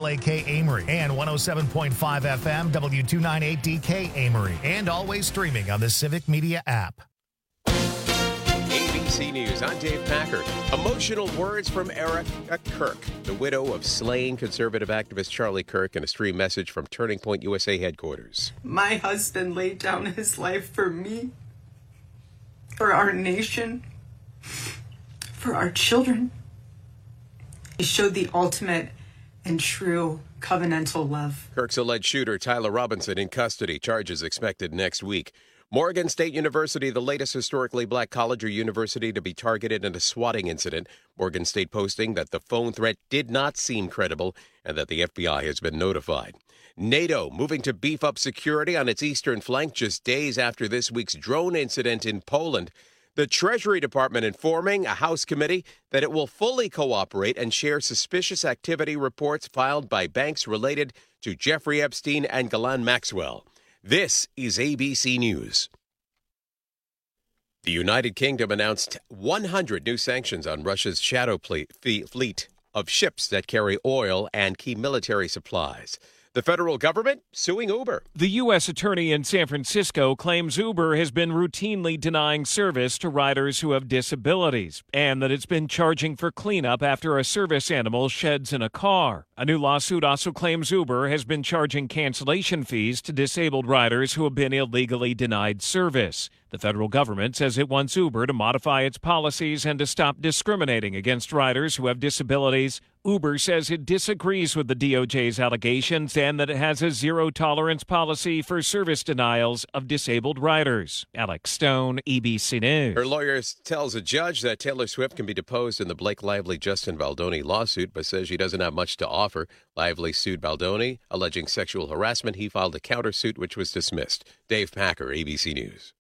WLAK Amory and 107.5 FM W298DK Amory, and always streaming on the Civic Media app. ABC News, I'm Dave Packard. Emotional words from Erica Kirk, the widow of slain conservative activist Charlie Kirk, in a stream message from Turning Point USA headquarters. My husband laid down his life for me, for our nation, for our children. He showed the ultimate and true covenantal love. Kirk's alleged shooter, Tyler Robinson, in custody. Charges expected next week. Morgan State University, the latest historically black college or university to be targeted in a swatting incident. Morgan State posting that the phone threat did not seem credible and that the FBI has been notified. NATO moving to beef up security on its eastern flank just days after this week's drone incident in Poland. The Treasury Department informing a House committee that it will fully cooperate and share suspicious activity reports filed by banks related to Jeffrey Epstein and Ghislaine Maxwell. This is ABC News. The United Kingdom announced 100 new sanctions on Russia's shadow fleet of ships that carry oil and key military supplies. The federal government suing Uber. The U.S. attorney in San Francisco claims Uber has been routinely denying service to riders who have disabilities and that it's been charging for cleanup after a service animal sheds in a car. A new lawsuit also claims Uber has been charging cancellation fees to disabled riders who have been illegally denied service. The federal government says it wants Uber to modify its policies and to stop discriminating against riders who have disabilities. Uber says it disagrees with the DOJ's allegations and that it has a zero-tolerance policy for service denials of disabled riders. Alex Stone, ABC News. Her lawyer tells a judge that Taylor Swift can be deposed in the Blake Lively-Justin Baldoni lawsuit, but says she doesn't have much to offer. Lively sued Baldoni, alleging sexual harassment. He filed a countersuit, which was dismissed. Dave Packer, ABC News.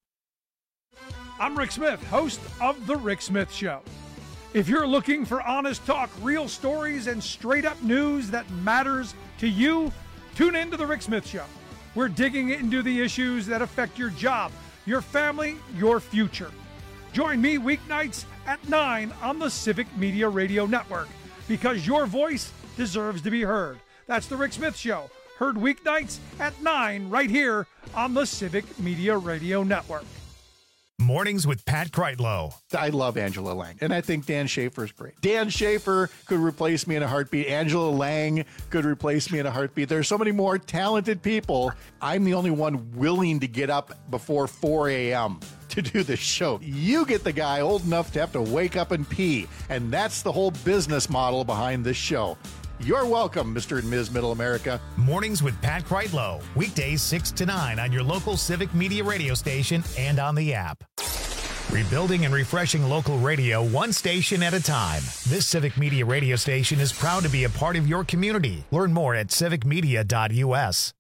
I'm Rick Smith, host of The Rick Smith Show. If you're looking for honest talk, real stories, and straight-up news that matters to you, tune in to The Rick Smith Show. We're digging into the issues that affect your job, your family, your future. Join me weeknights at 9 on the Civic Media Radio Network, because your voice deserves to be heard. That's The Rick Smith Show, heard weeknights at 9 right here on the Civic Media Radio Network. Mornings with Pat Kreitlow. I love Angela Lang, and I think Dan Schaefer is great. Dan Schaefer could replace me in a heartbeat. Angela Lang could replace me in a heartbeat. There's so many more talented people. I'm the only one willing to get up before 4 a.m. to do this show. You get the guy old enough to have to wake up and pee, and that's the whole business model behind this show. You're welcome, Mr. and Ms. Middle America. Mornings with Pat Kreitlow. Weekdays 6 to 9 on your local Civic Media radio station and on the app. Rebuilding and refreshing local radio one station at a time. This Civic Media radio station is proud to be a part of your community. Learn more at civicmedia.us.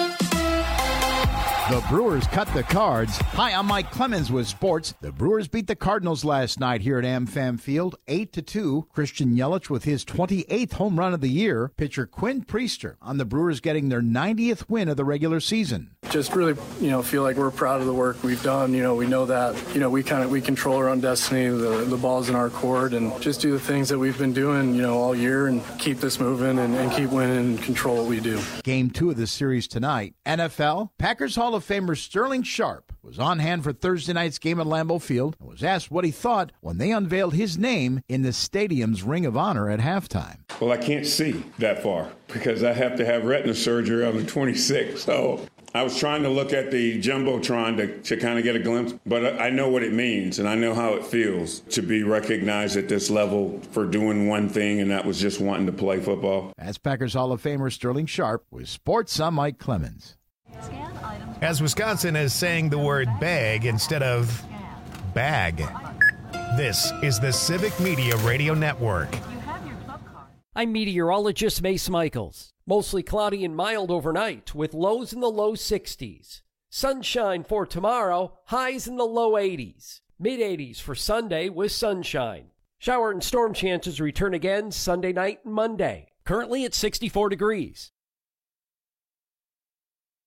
The Brewers cut the Cards. Hi, I'm Mike Clemens with sports. The Brewers beat the Cardinals last night here at AmFam Field, 8-2. Christian Yelich with his 28th home run of the year. Pitcher Quinn Priester on the Brewers getting their 90th win of the regular season. Just really, feel like we're proud of the work we've done. We know that, we control our own destiny. The ball's in our court, and just do the things that we've been doing, all year, and keep this moving and keep winning and control what we do. Game 2 of the series tonight. NFL, Packers Hall of Famer Sterling Sharp was on hand for Thursday night's game at Lambeau Field and was asked what he thought when they unveiled his name in the stadium's Ring of Honor at halftime. Well, I can't see that far because I have to have retina surgery on the 26th. So I was trying to look at the Jumbotron to kind of get a glimpse, but I know what it means and I know how it feels to be recognized at this level for doing one thing, and that was just wanting to play football. That's Packers Hall of Famer Sterling Sharp with sports. I'm Mike Clemens. As Wisconsin is saying the word bag instead of bag. This is the Civic Media Radio Network. I'm meteorologist Mace Michaels. Mostly cloudy and mild overnight with lows in the low 60s. Sunshine for tomorrow, highs in the low 80s. Mid-80s for Sunday with sunshine. Shower and storm chances return again Sunday night and Monday. Currently at 64 degrees.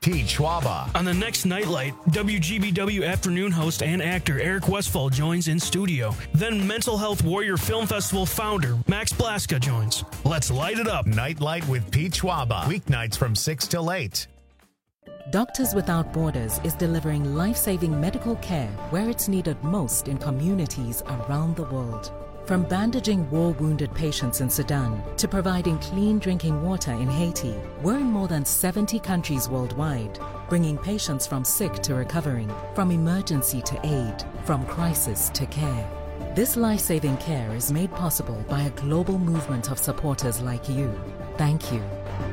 Pete Schwaba. On the next Nightlight, WGBW afternoon host and actor Eric Westfall joins in studio. Then Mental Health Warrior Film Festival founder Max Blaska joins. Let's light it up. Nightlight with Pete Schwaba. Weeknights from 6 till 8. Doctors Without Borders is delivering life-saving medical care where it's needed most in communities around the world. From bandaging war-wounded patients in Sudan to providing clean drinking water in Haiti, we're in more than 70 countries worldwide, bringing patients from sick to recovering, from emergency to aid, from crisis to care. This life-saving care is made possible by a global movement of supporters like you. Thank you.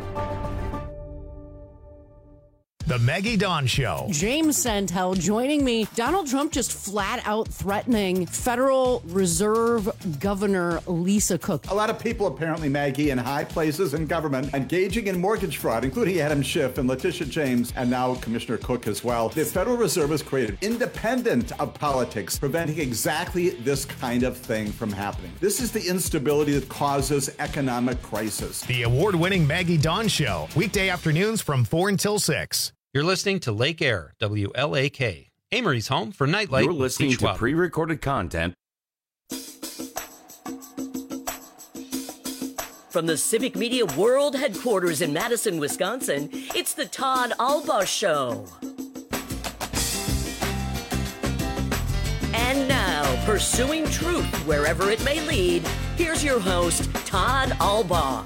The Maggie Dawn Show. James Santel joining me. Donald Trump just flat out threatening Federal Reserve Governor Lisa Cook. A lot of people apparently, Maggie, in high places in government engaging in mortgage fraud, including Adam Schiff and Letitia James, and now Commissioner Cook as well. The Federal Reserve is created independent of politics, preventing exactly this kind of thing from happening. This is the instability that causes economic crisis. The award-winning Maggie Dawn Show. Weekday afternoons from 4 until 6. You're listening to Lake Air, WLAK, Amory's home for Nightlight. You're listening to pre-recorded content. From the Civic Media World Headquarters in Madison, Wisconsin, it's the Todd Alba Show. And now, pursuing truth wherever it may lead, here's your host, Todd Alba.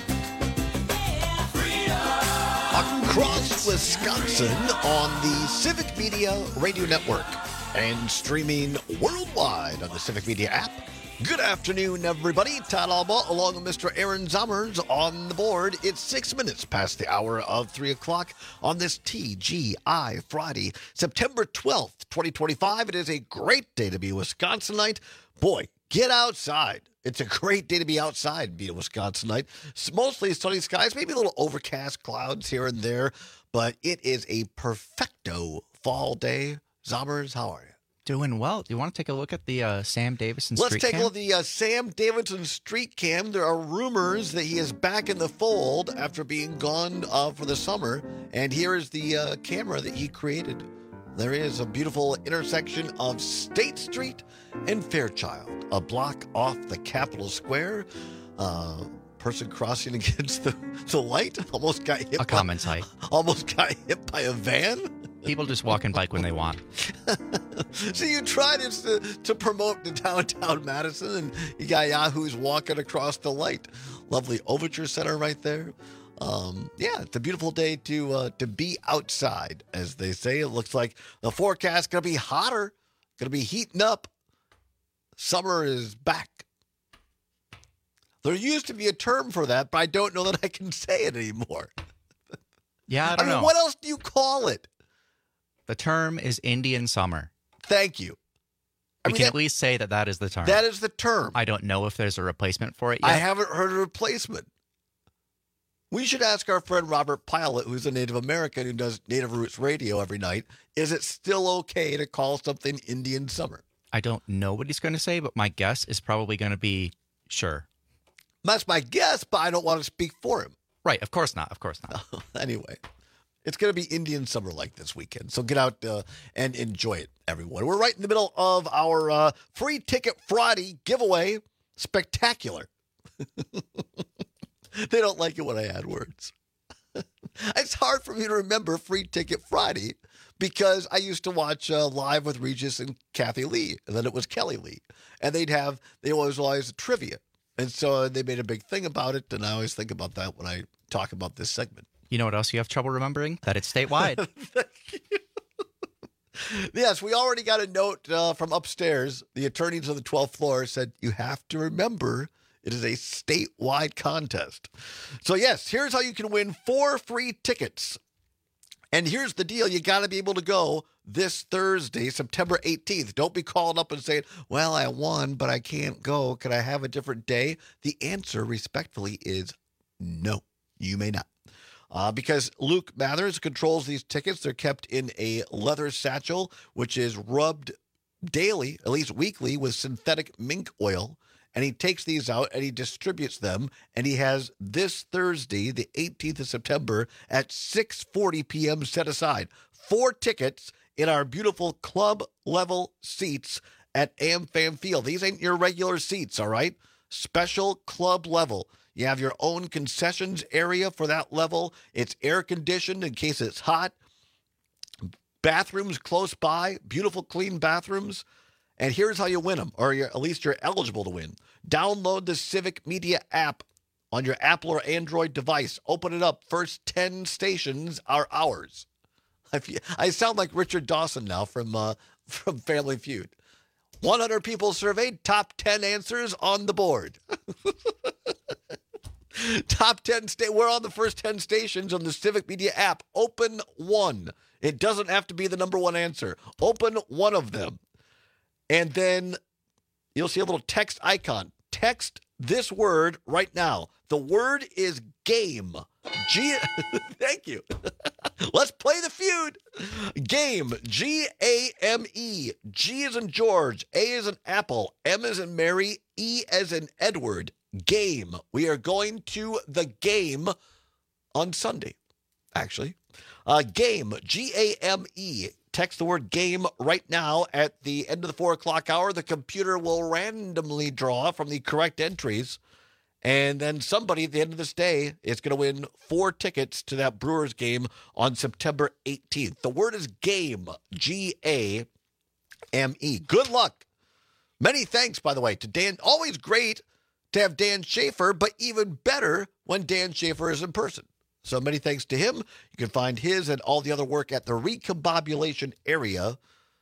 Across Wisconsin on the Civic Media Radio Network and streaming worldwide on the Civic Media app. Good afternoon, everybody. Todd Alba along with Mr. Aaron Zommers on the board. It's 6 minutes past the hour of 3 o'clock on this TGI Friday, September 12th, 2025. It is a great day to be a Wisconsinite. Boy, get outside. It's a great day to be outside and be a Wisconsinite. It's mostly sunny skies, maybe a little overcast clouds here and there, but it is a perfecto fall day. Zommers, how are you? Doing well. Do you want to take a look at the Sam Davidson street cam? Let's take a look at the Sam Davidson street cam. There are rumors that he is back in the fold after being gone for the summer, and here is the camera that he created. There is a beautiful intersection of State Street and Fairchild, a block off the Capitol Square. Person crossing against the light almost got hit. A common sight. Almost got hit by a van. People just walk and bike when they want. So you tried to promote the downtown Madison, and you got yahoos walking across the light. Lovely Overture Center right there. Yeah, it's a beautiful day to be outside, as they say. It looks like the forecast going to be hotter, going to be heating up. Summer is back. There used to be a term for that, but I don't know that I can say it anymore. Yeah, I don't know. What else do you call it? The term is Indian summer. Thank you. We can at least say that is the term. That is the term. I don't know if there's a replacement for it yet. I haven't heard a replacement. We should ask our friend Robert Pilot, who's a Native American who does Native Roots Radio every night, is it still okay to call something Indian summer? I don't know what he's going to say, but my guess is probably going to be sure. That's my guess, but I don't want to speak for him. Right, of course not, of course not. Anyway, it's going to be Indian summer like this weekend, so get out and enjoy it, everyone. We're right in the middle of our Free Ticket Friday giveaway. Spectacular. They don't like it when I add words. It's hard for me to remember Free Ticket Friday because I used to watch Live with Regis and Kathy Lee, and then it was Kelly Lee. And they always a trivia. And so they made a big thing about it, and I always think about that when I talk about this segment. You know what else you have trouble remembering? That it's statewide. Thank you. Yes, we already got a note from upstairs. The attorneys on the 12th floor said, you have to remember it is a statewide contest. So, yes, here's how you can win 4 free tickets. And here's the deal. You got to be able to go this Thursday, September 18th. Don't be calling up and saying, well, I won, but I can't go. Can I have a different day? The answer, respectfully, is no, you may not. Because Luke Mathers controls these tickets. They're kept in a leather satchel, which is rubbed daily, at least weekly, with synthetic mink oil. and he takes these out and he distributes them. And he has this Thursday, the 18th of September at 6:40 p.m. set aside. 4 tickets in our beautiful club level seats at AmFam Field. These ain't your regular seats, all right? Special club level. You have your own concessions area for that level. It's air conditioned in case it's hot. Bathrooms close by, beautiful clean bathrooms. And here's how you win them, or at least you're eligible to win. Download the Civic Media app on your Apple or Android device. Open it up. First 10 stations are ours. I sound like Richard Dawson now from Family Feud. 100 people surveyed, top 10 answers on the board. Top 10 we're on the first 10 stations on the Civic Media app. Open one. It doesn't have to be the number one answer. Open one of them. And then you'll see a little text icon. Text this word right now. The word is game. Thank you. Let's play the feud. Game. G-A-M-E. G as in George. A as in Apple. M as in Mary. E as in Edward. Game. We are going to the game on Sunday, actually. Game. G-A-M-E. Text the word game right now. At the end of the 4 o'clock hour, the computer will randomly draw from the correct entries. And then somebody at the end of this day is going to win 4 tickets to that Brewers game on September 18th. The word is game. G-A-M-E. Good luck. Many thanks, by the way, to Dan. Always great to have Dan Schaefer, but even better when Dan Schaefer is in person. So many thanks to him. You can find his and all the other work at the Recombobulation Area.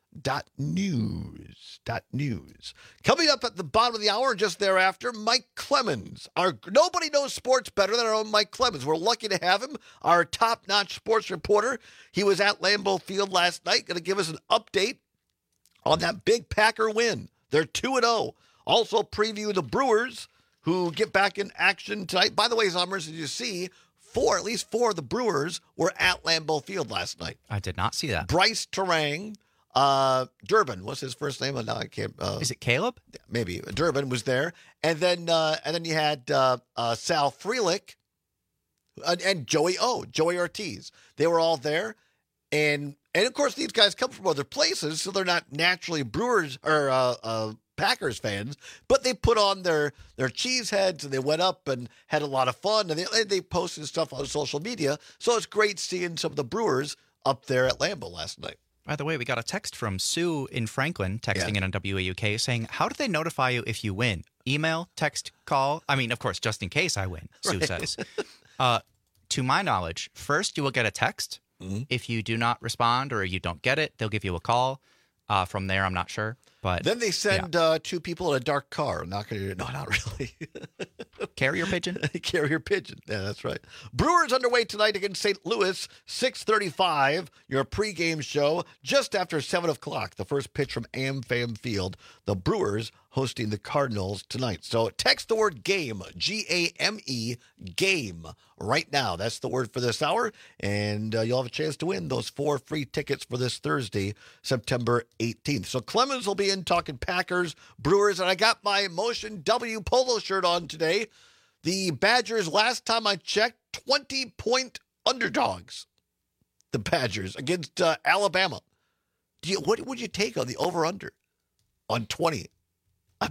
.news. Coming up at the bottom of the hour, just thereafter, Mike Clemens. Nobody knows sports better than our own Mike Clemens. We're lucky to have him, our top-notch sports reporter. He was at Lambeau Field last night, going to give us an update on that big Packer win. They're 2-0. Also preview the Brewers, who get back in action tonight. By the way, Zommers, did you see at least four of the Brewers were at Lambeau Field last night? I did not see that. Bryce Terang. Durbin, what's his first name? No, I can't. Is it Caleb? Maybe Durbin was there, and then you had Sal Frelick and Joey Ortiz. They were all there, and of course these guys come from other places, so they're not naturally Brewers or Packers fans, but they put on their cheese heads and they went up and had a lot of fun, and they posted stuff on social media. So it's great seeing some of the Brewers up there at Lambeau last night. By the way, we got a text from Sue in Franklin, texting in on WAUK, saying, how do they notify you if you win? Email, text, call? I mean, of course, just in case I win, Sue says. To my knowledge, first you will get a text. Mm-hmm. If you do not respond or you don't get it, they'll give you a call. From there, I'm not sure. But then they send 2 people in a dark car. No, not really. Carrier pigeon? Carrier pigeon. Yeah, that's right. Brewers underway tonight against St. Louis, 6:35. Your pregame show just after 7 o'clock. The first pitch from AmFam Field. The Brewers hosting the Cardinals tonight. So text the word game, G-A-M-E, game, right now. That's the word for this hour. And you'll have a chance to win those 4 free tickets for this Thursday, September 18th. So Clemens will be in talking Packers, Brewers, and I got my Motion W polo shirt on today. The Badgers, last time I checked, 20-point underdogs. The Badgers against Alabama. What would you take on the over-under on 20? I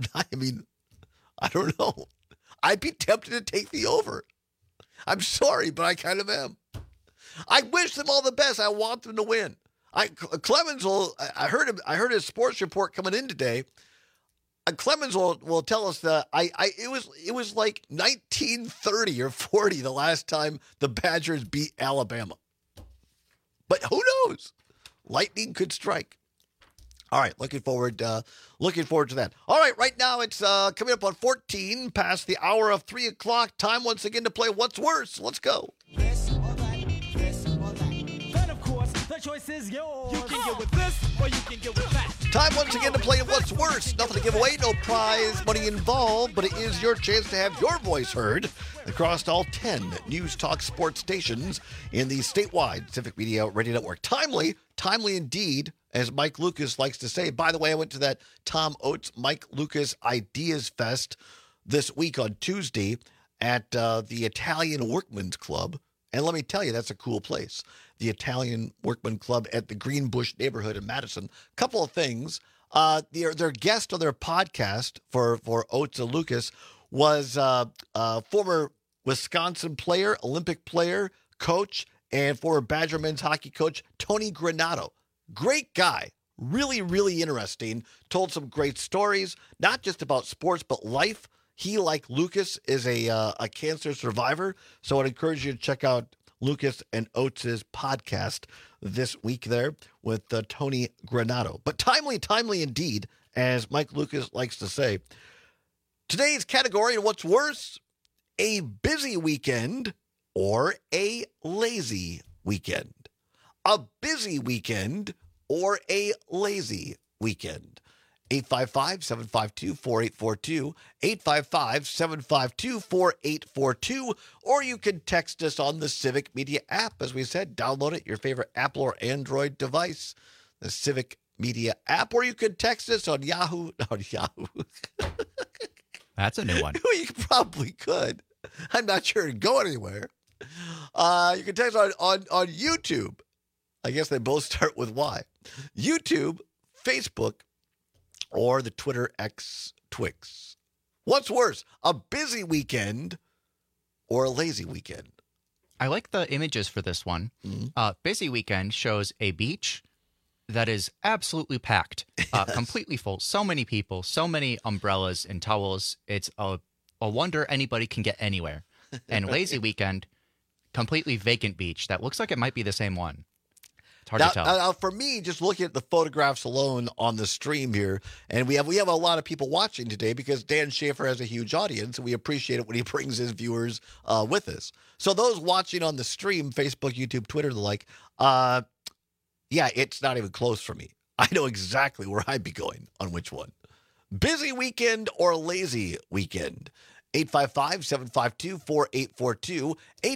don't know. I'd be tempted to take the over. I'm sorry, but I kind of am. I wish them all the best. I want them to win. Clemens will. I heard his sports report coming in today. Clemens will tell us that it was like 1930 or 40 the last time the Badgers beat Alabama. But who knows? Lightning could strike. All right, looking forward to that. All right, right now it's coming up on 14 past the hour of 3 o'clock. Time once again to play What's Worse. Let's go. This or that. Then of course the choice is yours. You can get with this or you can get with that. Time once again to play What's Worse. Nothing to give away, no prize money involved, but it is your chance to have your voice heard across all 10 News Talk sports stations in the statewide Civic Media Radio Network. Timely indeed, as Mike Lucas likes to say. By the way, I went to that Tom Oates Mike Lucas Ideas Fest this week on Tuesday at the Italian Workmen's Club. And let me tell you, that's a cool place. The Italian Workman Club at the Greenbush neighborhood in Madison. Couple of things. Their guest on their podcast for Oates and Lucas was former Wisconsin player, Olympic player, coach, and former Badger men's hockey coach, Tony Granato. Great guy. Really, really interesting. Told some great stories, not just about sports, but life. He, like Lucas, is a cancer survivor, so I'd encourage you to check out Lucas and Oates' podcast this week there with Tony Granato. But timely indeed, as Mike Lucas likes to say. Today's category, and what's worse, a busy weekend or a lazy weekend. A busy weekend or a lazy weekend. 855-752-4842, 855-752-4842, or you can text us on the Civic Media app. As we said, download it, your favorite Apple or Android device, the Civic Media app, or you can text us on Yahoo. That's a new one. You probably could. I'm not sure it'd go anywhere. You can text on YouTube. I guess they both start with Y. YouTube, Facebook, or the Twitter X Twix. What's worse, a busy weekend or a lazy weekend? I like the images for this one. Mm-hmm. Busy weekend shows a beach that is absolutely packed, completely full. So many people, so many umbrellas and towels. It's a wonder anybody can get anywhere. And lazy weekend, completely vacant beach. That looks like it might be the same one. Hard to tell. Now, for me, just looking at the photographs alone on the stream here, and we have a lot of people watching today because Dan Schaefer has a huge audience, and we appreciate it when he brings his viewers with us. So those watching on the stream, Facebook, YouTube, Twitter, the like, yeah, it's not even close for me. I know exactly where I'd be going on which one. Busy weekend or lazy weekend? 855-752-4842,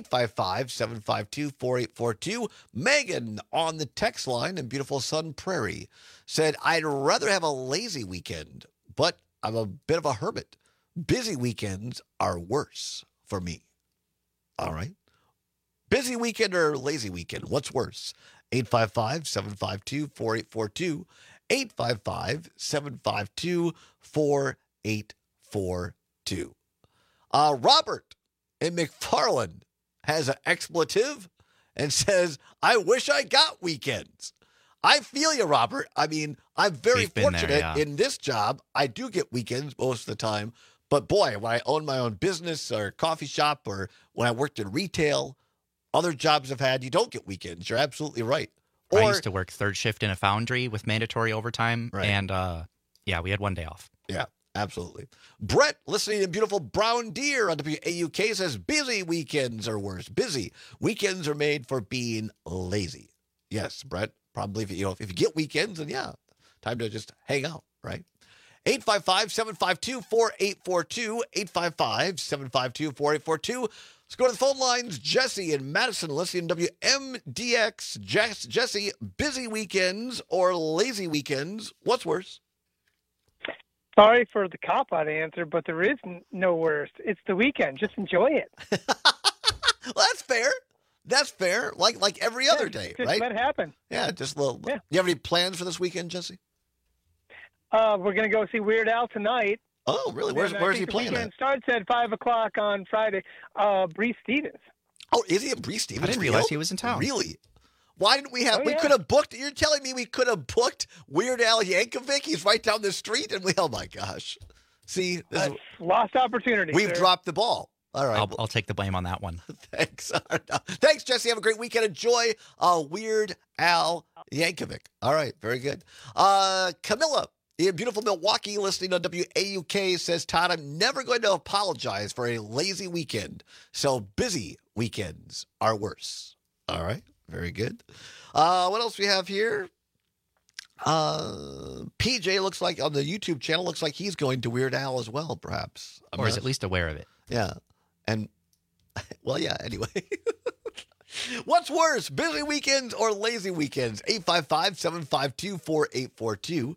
855-752-4842. Megan on the text line in beautiful Sun Prairie said, I'd rather have a lazy weekend, but I'm a bit of a hermit. Busy weekends are worse for me. All right. Busy weekend or lazy weekend? What's worse? 855-752-4842, 855-752-4842. Robert in McFarland has an expletive and says, I wish I got weekends. I feel you, Robert. I mean, I'm very fortunate in this job. I do get weekends most of the time. But boy, when I own my own business or coffee shop or when I worked in retail, other jobs I've had, you don't get weekends. You're absolutely right. I used to work third shift in a foundry with mandatory overtime. Right. And yeah, we had one day off. Yeah. Absolutely. Brett, listening in beautiful Brown Deer on WAUK, says busy weekends are worse. Busy weekends are made for being lazy. Yes, Brett, probably if you get weekends, then yeah, time to just hang out, right? 855-752-4842, 855-752-4842. Let's go to the phone lines. Jesse in Madison, listening to WMDX. Jesse, busy weekends or lazy weekends? What's worse? Sorry for the cop-out answer, but there is no worse. It's the weekend. Just enjoy it. Well, that's fair. That's fair. Like every other day, just right? Let it happen. Yeah, just a little. Yeah. You have any plans for this weekend, Jesse? We're going to go see Weird Al tonight. Oh, really? Where's he playing at? The weekend starts at 5 o'clock on Friday. Bree Stevens. Oh, is he at Bree Stevens? I didn't realize he was in town. Really? Why didn't we have? Oh, we could have booked. You're telling me we could have booked Weird Al Yankovic? He's right down the street, and we. Oh my gosh! See, lost opportunity. We've dropped the ball. All right, I'll take the blame on that one. Thanks. Thanks, Jesse. Have a great weekend. Enjoy Weird Al Yankovic. All right, very good. Camilla in beautiful Milwaukee, listening on WAUK, says, Todd, I'm never going to apologize for a lazy weekend. So busy weekends are worse. All right. Very good. What else we have here? PJ looks like on the YouTube channel looks like he's going to Weird Al as well, perhaps. Or is at least aware of it. Yeah. And, well, yeah, anyway. What's worse, busy weekends or lazy weekends? 855-752-4842.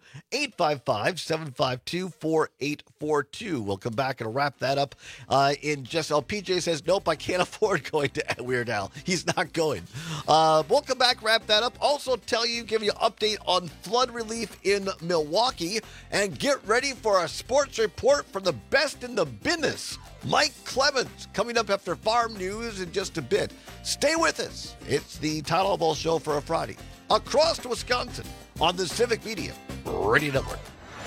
855-752-4842. We'll come back and wrap that up in just... Oh, PJ says, nope, I can't afford going to Weird Al. He's not going. We'll come back, wrap that up. Also give you an update on flood relief in Milwaukee. And get ready for a sports report from the best in the business. Mike Clemens coming up after Farm News in just a bit. Stay with us. It's the Todd Albaugh Show for a Friday. Across Wisconsin on the Civic Media Radio Network.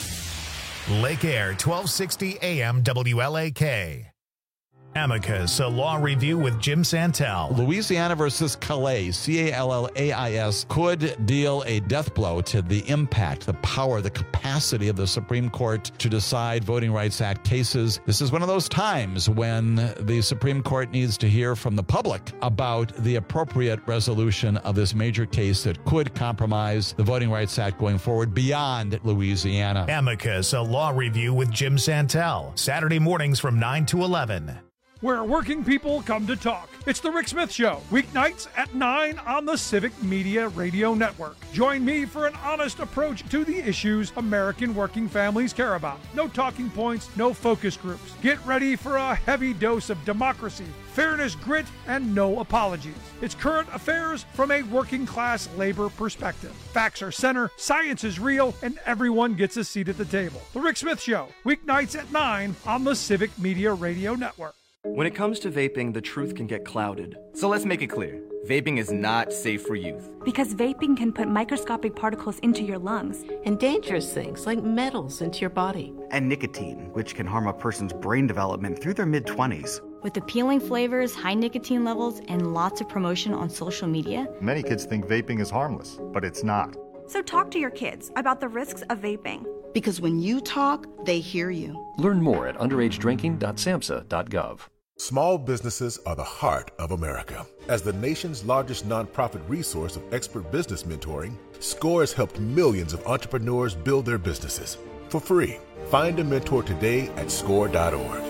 Lake Air, 1260 AM WLAK. Amicus, a law review with Jim Santel. Louisiana versus Calais, Callais, could deal a death blow to the impact, the power, the capacity of the Supreme Court to decide Voting Rights Act cases. This is one of those times when the Supreme Court needs to hear from the public about the appropriate resolution of this major case that could compromise the Voting Rights Act going forward beyond Louisiana. Amicus, a law review with Jim Santel. Saturday mornings from 9 to 11. Where working people come to talk. It's the Rick Smith Show, weeknights at 9 on the Civic Media Radio Network. Join me for an honest approach to the issues American working families care about. No talking points, no focus groups. Get ready for a heavy dose of democracy, fairness, grit, and no apologies. It's current affairs from a working class labor perspective. Facts are center, science is real, and everyone gets a seat at the table. The Rick Smith Show, weeknights at 9 on the Civic Media Radio Network. When it comes to vaping, the truth can get clouded. So let's make it clear. Vaping is not safe for youth. Because vaping can put microscopic particles into your lungs. And dangerous things like metals into your body. And nicotine, which can harm a person's brain development through their mid-20s. With appealing flavors, high nicotine levels, and lots of promotion on social media. Many kids think vaping is harmless, but it's not. So talk to your kids about the risks of vaping. Because when you talk, they hear you. Learn more at underagedrinking.samhsa.gov. Small businesses are the heart of America. As the nation's largest nonprofit resource of expert business mentoring, SCORE has helped millions of entrepreneurs build their businesses for free. Find a mentor today at score.org.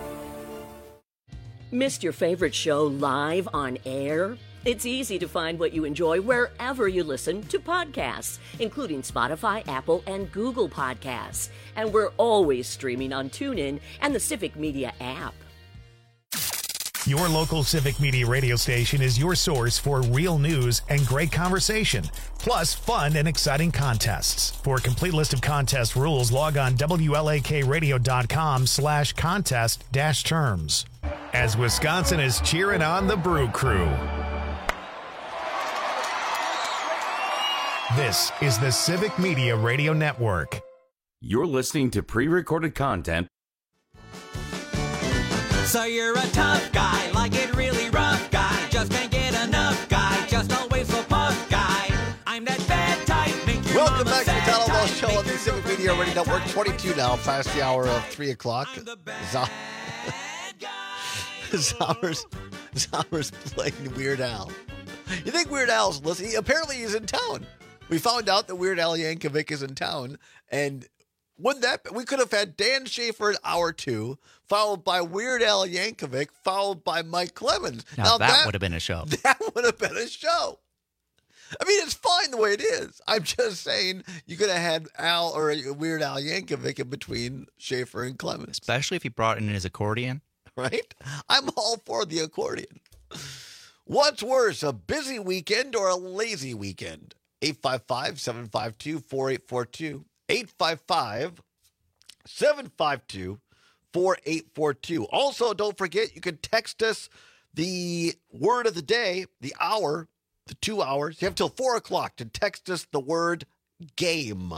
Missed your favorite show live on air? It's easy to find what you enjoy wherever you listen to podcasts, including Spotify, Apple, and Google Podcasts. And we're always streaming on TuneIn and the Civic Media app. Your local Civic Media radio station is your source for real news and great conversation, plus fun and exciting contests. For a complete list of contest rules, log on WLAKradio.com/contest-terms. As Wisconsin is cheering on the Brew Crew. This is the Civic Media Radio Network. You're listening to pre-recorded content. So you're a tough guy, like it really rough guy, just can't get enough guy, just always so puff guy. I'm that bad type. Welcome back to the Todd Albaugh Show on the Civic Media Radio Network. 22 now, past the hour of 3 o'clock. Zommer's playing Weird Al. You think Weird Al's listening? Apparently he's in town. We found out that Weird Al Yankovic is in town, and we could have had Dan Schaefer at hour 2, followed by Weird Al Yankovic, followed by Mike Clemens. Now that would have been a show. That would have been a show. I mean, it's fine the way it is. I'm just saying you could have had Al or Weird Al Yankovic in between Schaefer and Clemens. Especially if he brought in his accordion. Right? I'm all for the accordion. What's worse, a busy weekend or a lazy weekend? 855-752-4842. 855-752-4842. Also, don't forget, you can text us the word of the day, the hour, the 2 hours. You have till 4 o'clock to text us the word game.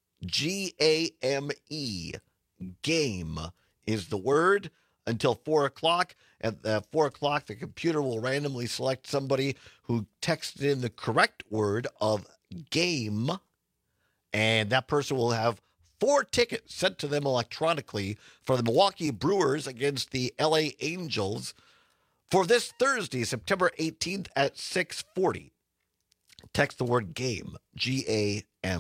G-A-M-E. Game is the word until 4 o'clock. At 4 o'clock, the computer will randomly select somebody who texted in the correct word of game, and that person will have 4 tickets sent to them electronically for the Milwaukee Brewers against the LA Angels for this Thursday, September 18th at 6:40. Text the word game, G-A-M-E.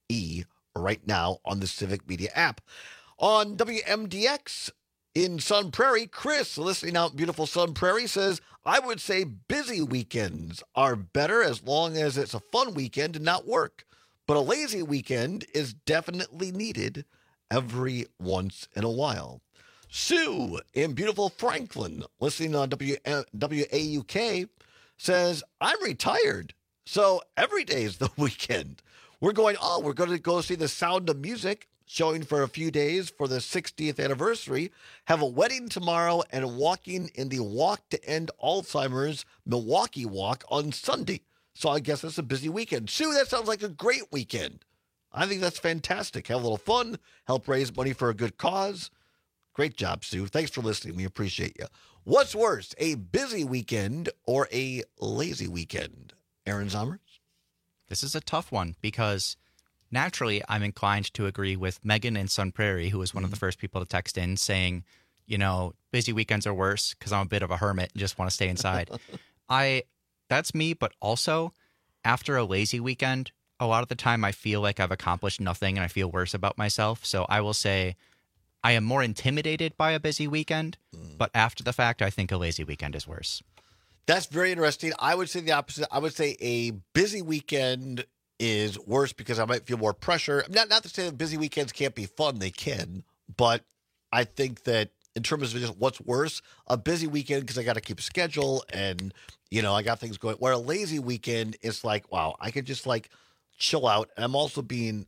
right now on the Civic Media app. On WMDX in Sun Prairie, Chris, listening out in beautiful Sun Prairie, says, I would say busy weekends are better as long as it's a fun weekend and not work. But a lazy weekend is definitely needed every once in a while. Sue in beautiful Franklin, listening on WAUK, says, I'm retired, so every day is the weekend. We're going to go see The Sound of Music, showing for a few days for the 60th anniversary, have a wedding tomorrow, and walking in the Walk to End Alzheimer's Milwaukee Walk on Sunday. So I guess it's a busy weekend. Sue, that sounds like a great weekend. I think that's fantastic. Have a little fun, help raise money for a good cause. Great job, Sue. Thanks for listening. We appreciate you. What's worse, a busy weekend or a lazy weekend? Aaron Zommers? This is a tough one because naturally I'm inclined to agree with Megan in Sun Prairie, who was one of the first people to text in saying, busy weekends are worse because I'm a bit of a hermit and just want to stay inside. That's me, but also after a lazy weekend, a lot of the time I feel like I've accomplished nothing and I feel worse about myself. So I will say I am more intimidated by a busy weekend, but after the fact, I think a lazy weekend is worse. That's very interesting. I would say the opposite. I would say a busy weekend is worse because I might feel more pressure. Not to say that busy weekends can't be fun. They can. But I think that in terms of just what's worse, a busy weekend because I got to keep a schedule and, I got things going. Where a lazy weekend is like, wow, I could just chill out. And I'm also being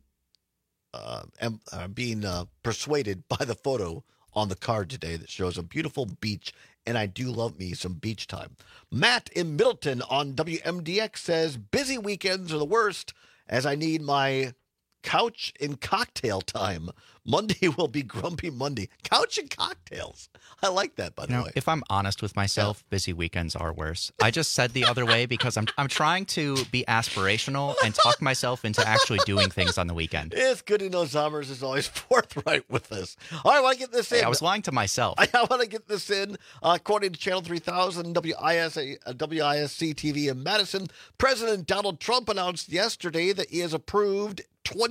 persuaded by the photo on the card today that shows a beautiful beach, and I do love me some beach time. Matt in Middleton on WMDX says, busy weekends are the worst as I need my couch and cocktail time. Monday will be grumpy Monday. Couch and cocktails. I like that, by the way. If I'm honest with myself, busy weekends are worse. I just said the other way because I'm trying to be aspirational and talk myself into actually doing things on the weekend. It's good to know Zommers is always forthright with us. All right, I want to get this in. Hey, I was lying to myself. I want to get this in. According to Channel 3000, WISC TV in Madison, President Donald Trump announced yesterday that he has approved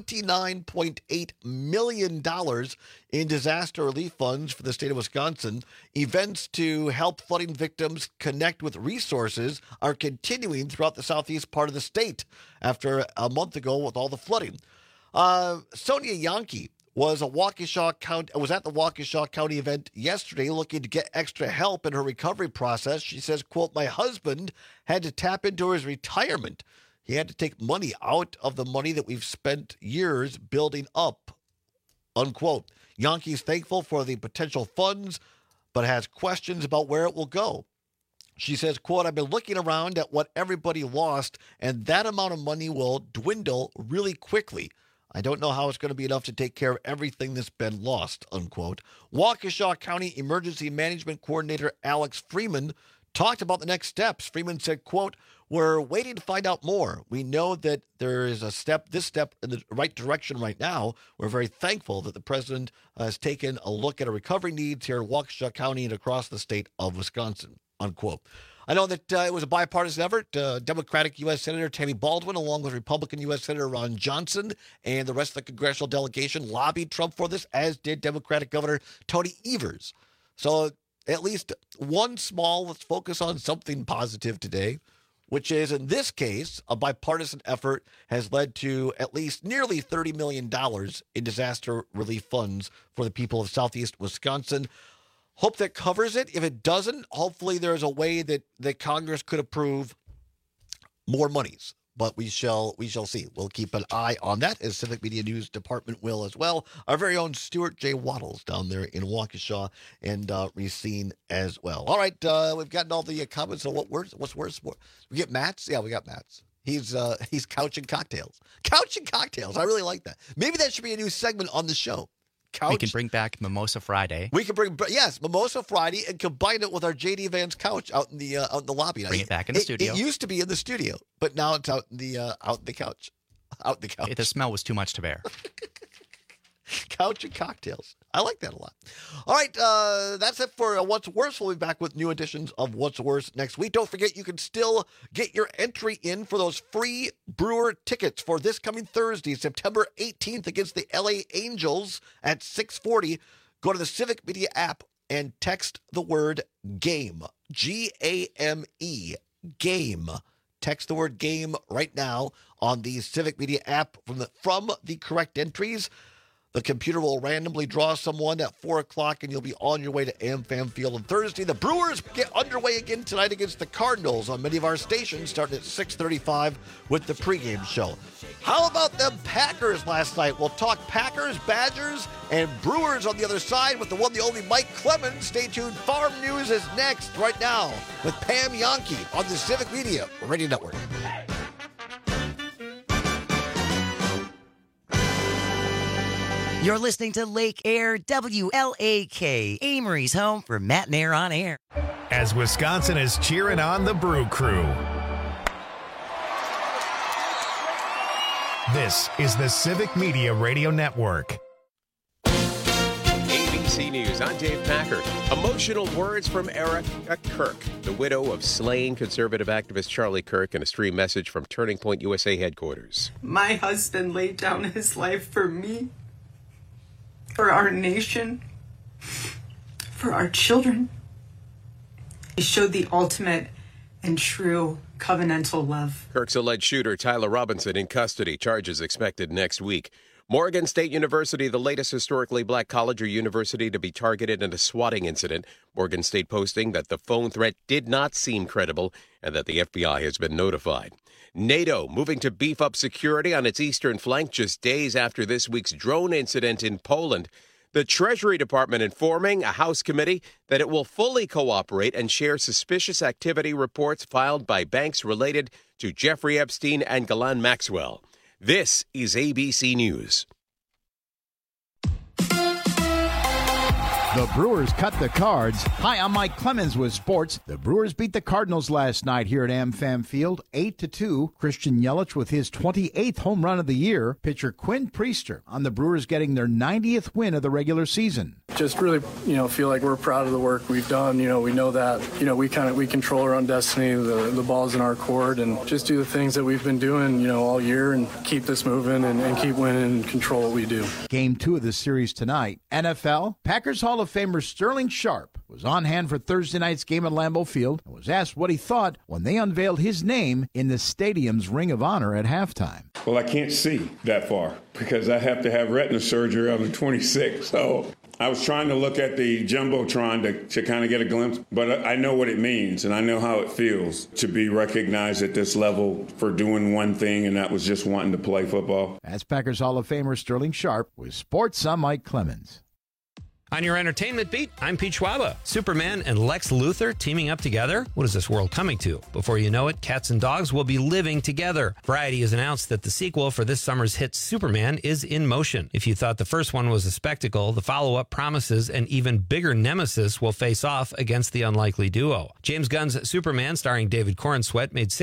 $29.8 million in disaster relief funds for the state of Wisconsin. Events to help flooding victims connect with resources are continuing throughout the southeast part of the state after a month ago with all the flooding. Sonia Yankee was at the Waukesha County event yesterday looking to get extra help in her recovery process. She says, quote, my husband had to tap into his retirement. He had to take money out of the money that we've spent years building up, unquote. Yankee's thankful for the potential funds, but has questions about where it will go. She says, quote, I've been looking around at what everybody lost, and that amount of money will dwindle really quickly. I don't know how it's going to be enough to take care of everything that's been lost, unquote. Waukesha County Emergency Management Coordinator Alex Freeman talked about the next steps. Freeman said, quote, we're waiting to find out more. We know that there is this step in the right direction right now. We're very thankful that the president has taken a look at our recovery needs here in Waukesha County and across the state of Wisconsin, unquote. I know that it was a bipartisan effort. Democratic U.S. Senator Tammy Baldwin, along with Republican U.S. Senator Ron Johnson and the rest of the congressional delegation, lobbied Trump for this, as did Democratic Governor Tony Evers. So at least one small, let's focus on something positive today, which is, in this case, a bipartisan effort has led to at least nearly $30 million in disaster relief funds for the people of Southeast Wisconsin. Hope that covers it. If it doesn't, hopefully there's a way that Congress could approve more monies. But we shall see. We'll keep an eye on that, as Civic Media News Department will as well. Our very own Stuart J. Waddles down there in Waukesha and Racine as well. All right, we've gotten all the comments on what's worse. We get Matt's? Yeah, we got Matt's. He's couch and cocktails. Couch and cocktails. I really like that. Maybe that should be a new segment on the show. Couch. We can bring back Mimosa Friday. We can bring Mimosa Friday and combine it with our JD Vance couch out in the lobby. Bring it back in the studio. It used to be in the studio, but now it's out in the couch. Out the couch. The smell was too much to bear. Couch and cocktails. I like that a lot. All right, that's it for What's Worse. We'll be back with new editions of What's Worse next week. Don't forget, you can still get your entry in for those free Brewer tickets for this coming Thursday, September 18th, against the LA Angels at 6:40. Go to the Civic Media app and text the word GAME, G-A-M-E, GAME. Text the word GAME right now on the Civic Media app from the correct entries. The computer will randomly draw someone at 4 o'clock, and you'll be on your way to AmFam Field on Thursday. The Brewers get underway again tonight against the Cardinals on many of our stations, starting at 6:35 with the pregame show. How about them Packers last night? We'll talk Packers, Badgers, and Brewers on the other side with the one, the only Mike Clemens. Stay tuned. Farm News is next right now with Pam Yankee on the Civic Media Radio Network. You're listening to Lake Air, WLAK, Amory's home for Matt and Air on Air. As Wisconsin is cheering on the Brew Crew. This is the Civic Media Radio Network. ABC News, I'm Dave Packard. Emotional words from Erica Kirk, the widow of slain conservative activist Charlie Kirk, in a stream message from Turning Point USA headquarters. My husband laid down his life for me, for our nation, for our children. He showed the ultimate and true covenantal love. Kirk's alleged shooter, Tyler Robinson, in custody. Charges expected next week. Morgan State University, the latest historically black college or university to be targeted in a swatting incident. Morgan State posting that the phone threat did not seem credible and that the FBI has been notified. NATO moving to beef up security on its eastern flank just days after this week's drone incident in Poland. The Treasury Department informing a House committee that it will fully cooperate and share suspicious activity reports filed by banks related to Jeffrey Epstein and Ghislaine Maxwell. This is ABC News. The Brewers cut the Cards. Hi, I'm Mike Clemens with sports. The Brewers beat the Cardinals last night here at AmFam Field, 8-2. Christian Yelich with his 28th home run of the year. Pitcher Quinn Priester on the Brewers getting their 90th win of the regular season. Just really, feel like we're proud of the work we've done. We know that, we control our own destiny. The ball's in our court, and just do the things that we've been doing, all year, and keep this moving and keep winning and control what we do. Game 2 of the series tonight. NFL, Packers Hall of Famer Sterling Sharp was on hand for Thursday night's game at Lambeau Field and was asked what he thought when they unveiled his name in the stadium's Ring of Honor at halftime. Well, I can't see that far because I have to have retina surgery on the 26th. So I was trying to look at the Jumbotron to kind of get a glimpse, but I know what it means and I know how it feels to be recognized at this level for doing one thing, and that was just wanting to play football. That's Packers Hall of Famer Sterling Sharp with sports. I'm Mike Clemens. On your entertainment beat, I'm Pete Schwaba. Superman and Lex Luthor teaming up together? What is this world coming to? Before you know it, cats and dogs will be living together. Variety has announced that the sequel for this summer's hit Superman is in motion. If you thought the first one was a spectacle, the follow-up promises an even bigger nemesis will face off against the unlikely duo. James Gunn's Superman, starring David Corenswet, made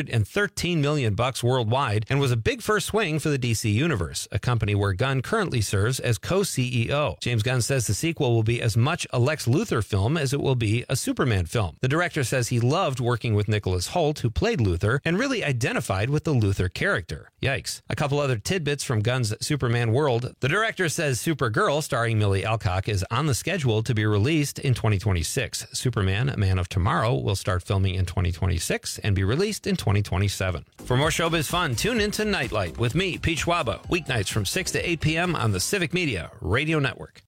$613 million worldwide and was a big first swing for the DC Universe, a company where Gunn currently serves as co-CEO. James Gunn says the sequel will be as much a Lex Luthor film as it will be a Superman film. The director says he loved working with Nicholas Hoult, who played Luthor, and really identified with the Luthor character. Yikes. A couple other tidbits from Gunn's Superman world. The director says Supergirl, starring Millie Alcock, is on the schedule to be released in 2026. Superman, A Man of Tomorrow, will start filming in 2026 and be released in 2027. For more showbiz fun, tune into Nightlight with me, Pete Schwaba, weeknights from 6 to 8 p.m. on the Civic Media Radio Network.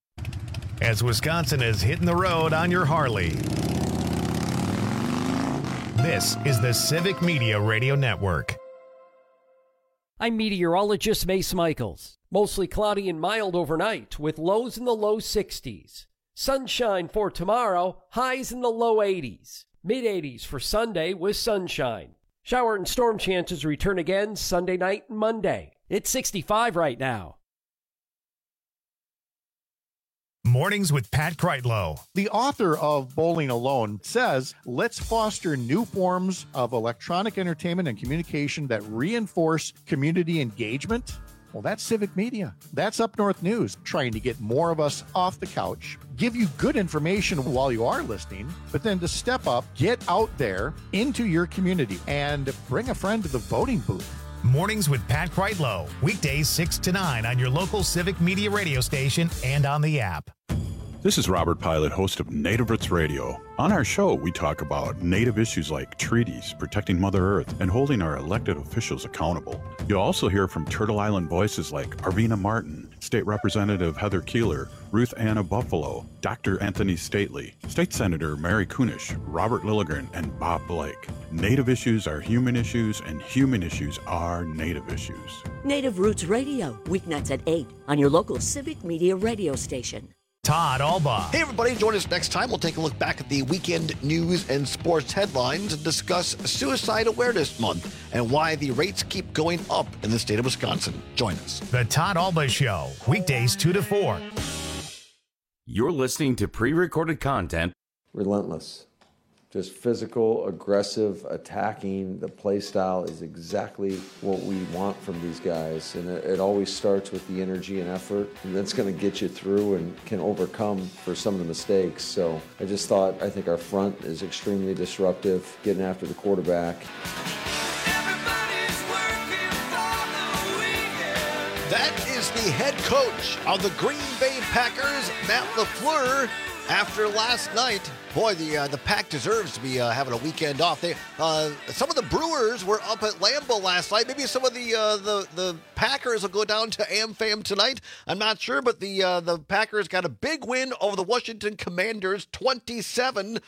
As Wisconsin is hitting the road on your Harley. This is the Civic Media Radio Network. I'm meteorologist Mace Michaels. Mostly cloudy and mild overnight with lows in the low 60s. Sunshine for tomorrow, highs in the low 80s. Mid-80s for Sunday with sunshine. Shower and storm chances return again Sunday night and Monday. It's 65 right now. Mornings with Pat Kreitlow. The author of Bowling Alone says, let's foster new forms of electronic entertainment and communication that reinforce community engagement Well, that's Civic Media. That's Up North News, trying to get more of us off the couch, give you good information while you are listening, but then to step up, get out there into your community, and bring a friend to the voting booth. Mornings with Pat Kreitlow. Weekdays 6 to 9 on your local Civic Media radio station and on the app. This is Robert Pilot, host of Native Roots Radio. On our show, we talk about Native issues like treaties, protecting Mother Earth, and holding our elected officials accountable. You'll also hear from Turtle Island voices like Arvina Martin, State Representative Heather Keeler, Ruth Anna Buffalo, Dr. Anthony Stately, State Senator Mary Kunish, Robert Lilligren, and Bob Blake. Native issues are human issues, and human issues are Native issues. Native Roots Radio, weeknights at 8 on your local Civic Media radio station. Todd Albaugh. Hey, everybody, join us next time. We'll take a look back at the weekend news and sports headlines and discuss Suicide Awareness Month and why the rates keep going up in the state of Wisconsin. Join us. The Todd Albaugh Show, weekdays 2 to 4. You're listening to pre-recorded content. Relentless. Just physical, aggressive, attacking. The play style is exactly what we want from these guys. And it always starts with the energy and effort. And that's going to get you through and can overcome for some of the mistakes. So I think our front is extremely disruptive, getting after the quarterback. That is the head coach of the Green Bay Packers, Matt LaFleur. After last night, boy, the Pack deserves to be having a weekend off. Some of the Brewers were up at Lambeau last night. Maybe some of the Packers will go down to AmFam tonight. I'm not sure, but the Packers got a big win over the Washington Commanders, 27-18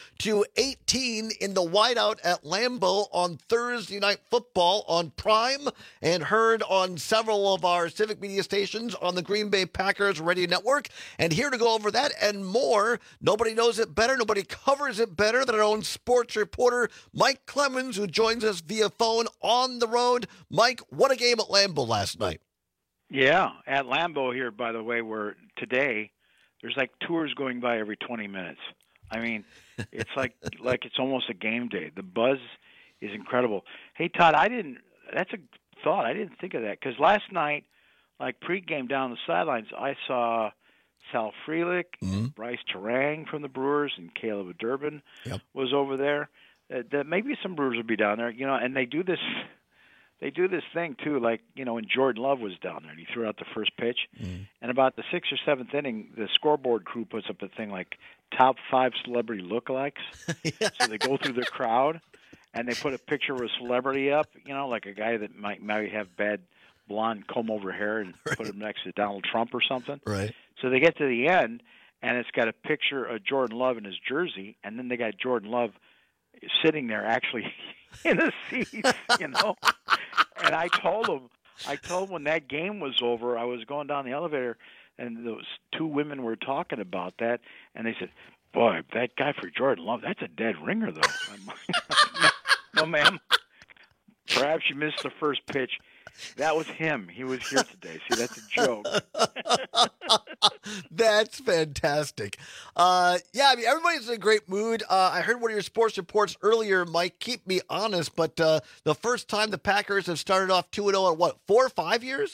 in the whiteout at Lambeau on Thursday Night Football on Prime, and heard on several of our Civic Media stations on the Green Bay Packers Radio Network. And here to go over that and more, nobody knows it better, nobody covers it better than our own sports reporter, Mike Clemens, who joins us via phone on the road. Mike, what a game at Lambeau last night. Yeah, at Lambeau here, by the way, where today there's like tours going by every 20 minutes. I mean, it's like it's almost a game day. The buzz is incredible. Hey, Todd, that's a thought. I didn't think of that because last night, like pregame down the sidelines, I saw Sal Frelick, Bryce Terang from the Brewers, and Caleb Durbin was over there. That maybe some Brewers would be down there, and they do this thing too, like, when Jordan Love was down there and he threw out the first pitch, and about the 6th or 7th inning, the scoreboard crew puts up a thing like top 5 celebrity lookalikes. So they go through the crowd and they put a picture of a celebrity up, like a guy that might have bad blonde comb-over hair and put him next to Donald Trump or something. Right. So they get to the end, and it's got a picture of Jordan Love in his jersey, and then they got Jordan Love sitting there actually in the seats, And I told him when that game was over, I was going down the elevator, and those two women were talking about that, and they said, "Boy, that guy for Jordan Love, that's a dead ringer, though." No, ma'am. Perhaps you missed the first pitch. That was him. He was here today. See, that's a joke. That's fantastic. Everybody's in a great mood. I heard one of your sports reports earlier, Mike. Keep me honest, but the first time the Packers have started off 2-0 in 4 or 5 years?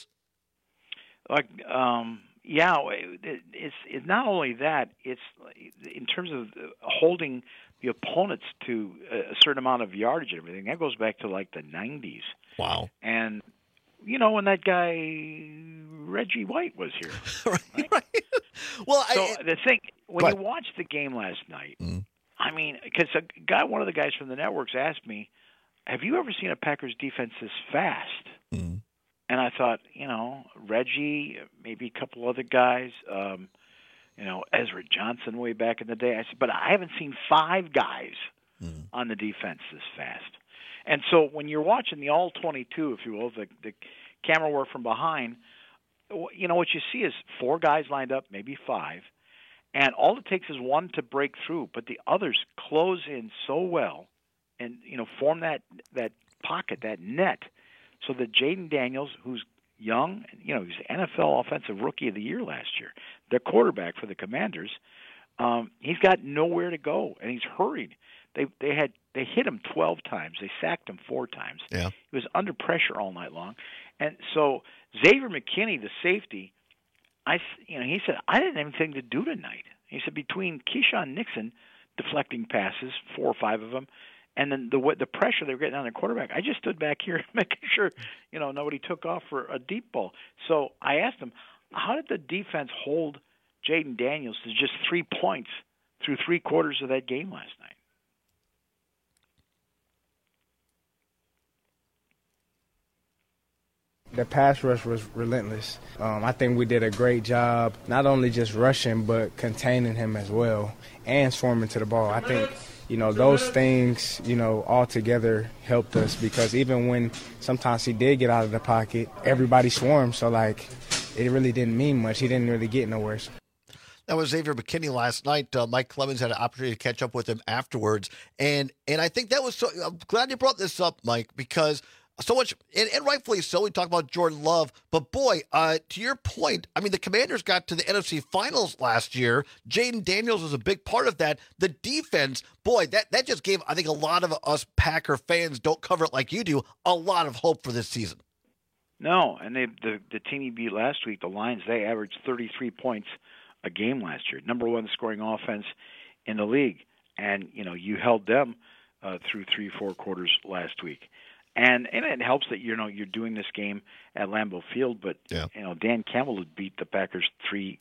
It's not only that. It's in terms of holding the opponents to a certain amount of yardage and everything. That goes back to like the 90s. Wow. And when that guy Reggie White was here. right? Well, the thing, when you watched the game last night, I mean, because one of the guys from the networks asked me, "Have you ever seen a Packers defense this fast?" And I thought, Reggie, maybe a couple other guys, Ezra Johnson way back in the day. I said, but I haven't seen 5 guys on the defense this fast. And so when you're watching the all-22, if you will, the camera work from behind, what you see is 4 guys lined up, maybe 5, and all it takes is one to break through, but the others close in so well and, form that pocket, that net, so that Jaden Daniels, who's young, he's NFL Offensive Rookie of the Year last year, the quarterback for the Commanders, he's got nowhere to go, and he's hurried They hit him 12 times. They sacked him 4 times. Yeah. He was under pressure all night long. And so Xavier McKinney, the safety, he said, I didn't have anything to do tonight. He said between Keyshawn Nixon deflecting passes, 4 or 5 of them, and then the pressure they were getting on their quarterback, I just stood back here making sure, nobody took off for a deep ball. So I asked him, how did the defense hold Jaden Daniels to just 3 points through 3 quarters of that game last night? The pass rush was relentless. I think we did a great job, not only just rushing, but containing him as well and swarming to the ball. I think, those things, all together helped us because even when sometimes he did get out of the pocket, everybody swarmed. So, it really didn't mean much. He didn't really get nowhere. That was Xavier McKinney last night. Mike Clemens had an opportunity to catch up with him afterwards. And I think that was so – I'm glad you brought this up, Mike, because – so much, and rightfully so, we talk about Jordan Love, but boy, to your point, the Commanders got to the NFC Finals last year. Jaden Daniels was a big part of that. The defense, boy, that just gave, I think, a lot of us Packer fans, don't cover it like you do, a lot of hope for this season. No, and the team you beat last week, the Lions, they averaged 33 points a game last year, number 1 scoring offense in the league, and you held them through 3-4 quarters last week. And it helps that you're doing this game at Lambeau Field, but Dan Campbell had beat the Packers 3-0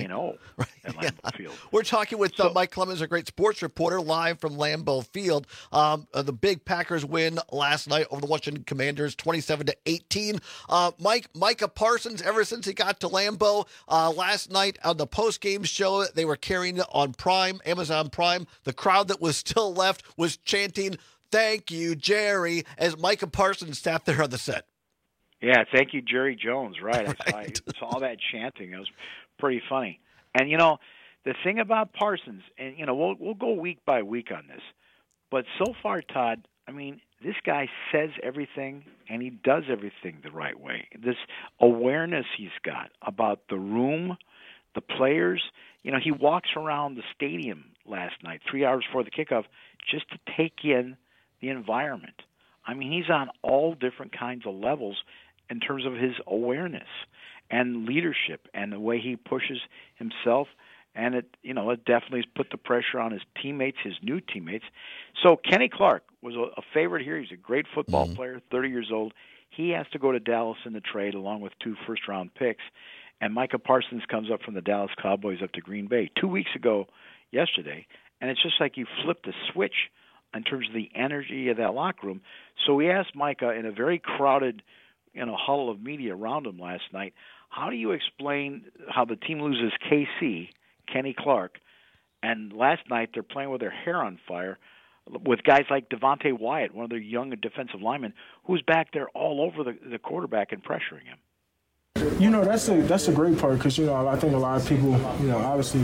at Lambeau Field. We're talking with Mike Clemens, a great sports reporter, live from Lambeau Field. The big Packers win last night over the Washington Commanders, 27-18. Micah Parsons, ever since he got to Lambeau last night on the post-game show, they were carrying it on Prime, Amazon Prime. The crowd that was still left was chanting, "Thank you, Jerry," as Micah Parsons sat there on the set. Yeah, thank you, Jerry Jones. Right. I saw that chanting. It was pretty funny. And, the thing about Parsons, and, we'll go week by week on this, but so far, Todd, this guy says everything, and he does everything the right way. This awareness he's got about the room, the players. He walks around the stadium last night, 3 hours before the kickoff, just to take in the environment. He's on all different kinds of levels in terms of his awareness and leadership and the way he pushes himself. And it definitely has put the pressure on his teammates, his new teammates. So Kenny Clark was a favorite here. He's a great football player, 30 years old. He has to go to Dallas in the trade along with 2 first-round picks. And Micah Parsons comes up from the Dallas Cowboys up to Green Bay 2 weeks ago yesterday. And it's just like you flipped a switch in terms of the energy of that locker room. So we asked Micah in a very crowded, huddle of media around him last night, how do you explain how the team loses KC, Kenny Clark, and last night they're playing with their hair on fire with guys like Devontae Wyatt, one of their young defensive linemen, who's back there all over the quarterback and pressuring him. That's a great part because, I think a lot of people, obviously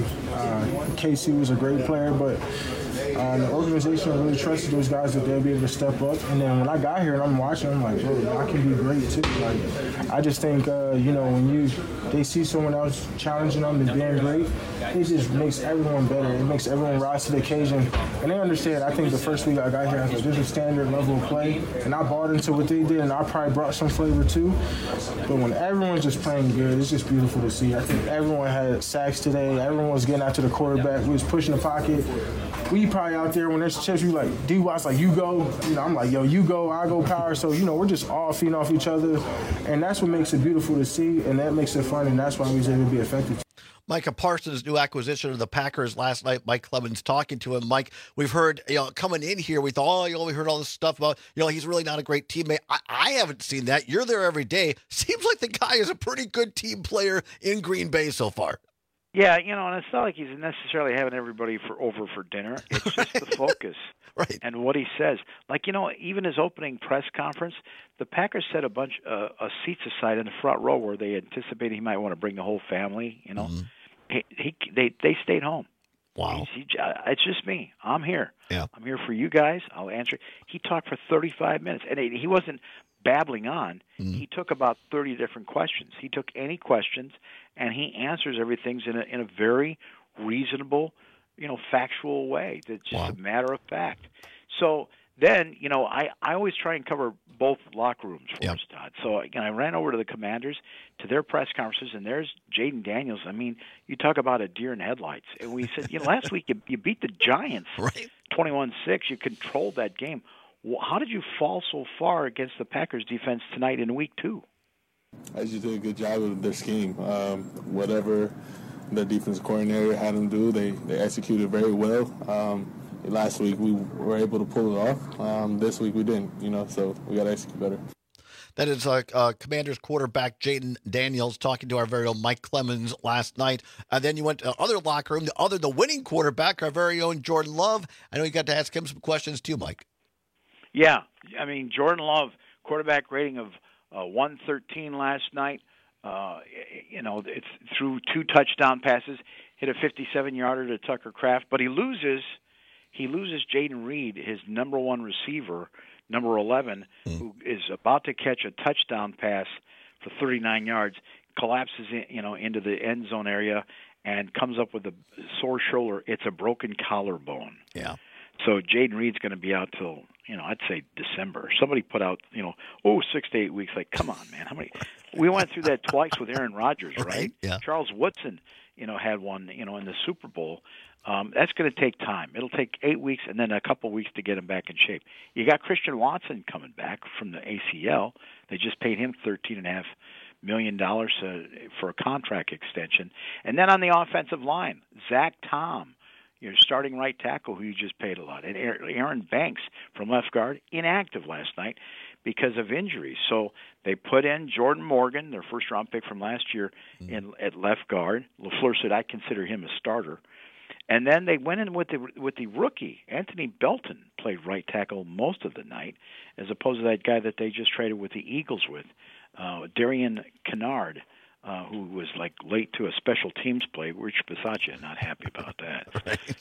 KC was a great player, but the organization really trusted those guys that they'll be able to step up. And then when I got here and I'm watching, I'm like, bro, I can be great too. I just think, when they see someone else challenging them and being great, it just makes everyone better. It makes everyone rise to the occasion. And they understand, I think the first week I got here, I was like, there's a standard level of play. And I bought into what they did, and I probably brought some flavor too. But when everyone's just playing good, it's just beautiful to see. I think everyone had sacks today. Everyone was getting after the quarterback. We was pushing the pocket. We probably out there when there's chips, you like, D-Watts like, you go. I'm like, yo, you go, I go power. So, we're just all feeding off each other. And that's what makes it beautiful to see, and that makes it fun, and that's why we was able to be effective. Micah Parsons' new acquisition of the Packers last night. Mike Clemens talking to him. Mike, we've heard, coming in here, we thought, we heard all this stuff about, he's really not a great teammate. I haven't seen that. You're there every day. Seems like the guy is a pretty good team player in Green Bay so far. Yeah, and it's not like he's necessarily having everybody over for dinner. It's just the focus and what he says. Even his opening press conference, the Packers set a bunch of seats aside in the front row where they anticipated he might want to bring the whole family, Mm-hmm. They stayed home. Wow. It's just me. I'm here. Yeah. I'm here for you guys. I'll answer. He talked for 35 minutes, and he wasn't babbling on. He took about 30 different questions. He took any questions, and he answers everything in a very reasonable, factual way. That's just a matter of fact. So then, I always try and cover both locker rooms for us, Todd. So, I ran over to the Commanders, to their press conferences, and there's Jaden Daniels. I mean, you talk about a deer in headlights. And we said, last week you beat the Giants 21-6. You controlled that game. How did you fall so far against the Packers defense tonight in week 2? I just did a good job of their scheme. Whatever the defense coordinator had them do, they executed very well. Last week we were able to pull it off. This week we didn't, so we got to execute better. That is Commanders quarterback Jaden Daniels talking to our very own Mike Clemens last night. And then you went to other locker room, the winning quarterback, our very own Jordan Love. I know you got to ask him some questions too, Mike. Yeah, I mean, Jordan Love, quarterback rating of 113 last night. It's through 2 touchdown passes, hit a 57-yarder to Tucker Kraft, but he loses Jaden Reed, his number 1 receiver, number 11, who is about to catch a touchdown pass for 39 yards, collapses into the end zone area and comes up with a sore shoulder. It's a broken collarbone. Yeah. So Jaden Reed's going to be out till, I'd say December. Somebody put out, 6 to 8 weeks. Like, come on, man. How many? We went through that twice with Aaron Rodgers, right? Yeah. Charles Woodson, had one, in the Super Bowl. That's going to take time. It'll take 8 weeks and then a couple weeks to get him back in shape. You got Christian Watson coming back from the ACL. They just paid him $13.5 million for a contract extension. And then on the offensive line, Zach Tom, your starting right tackle, who you just paid a lot, and Aaron Banks from left guard, inactive last night because of injuries. So they put in Jordan Morgan, their first-round pick from last year, at left guard. LaFleur said, I consider him a starter. And then they went in with the rookie. Anthony Belton played right tackle most of the night, as opposed to that guy that they just traded with the Eagles with, Darian Kennard, who was like late to a special teams play. Rich Bisaccia not happy about that. Right.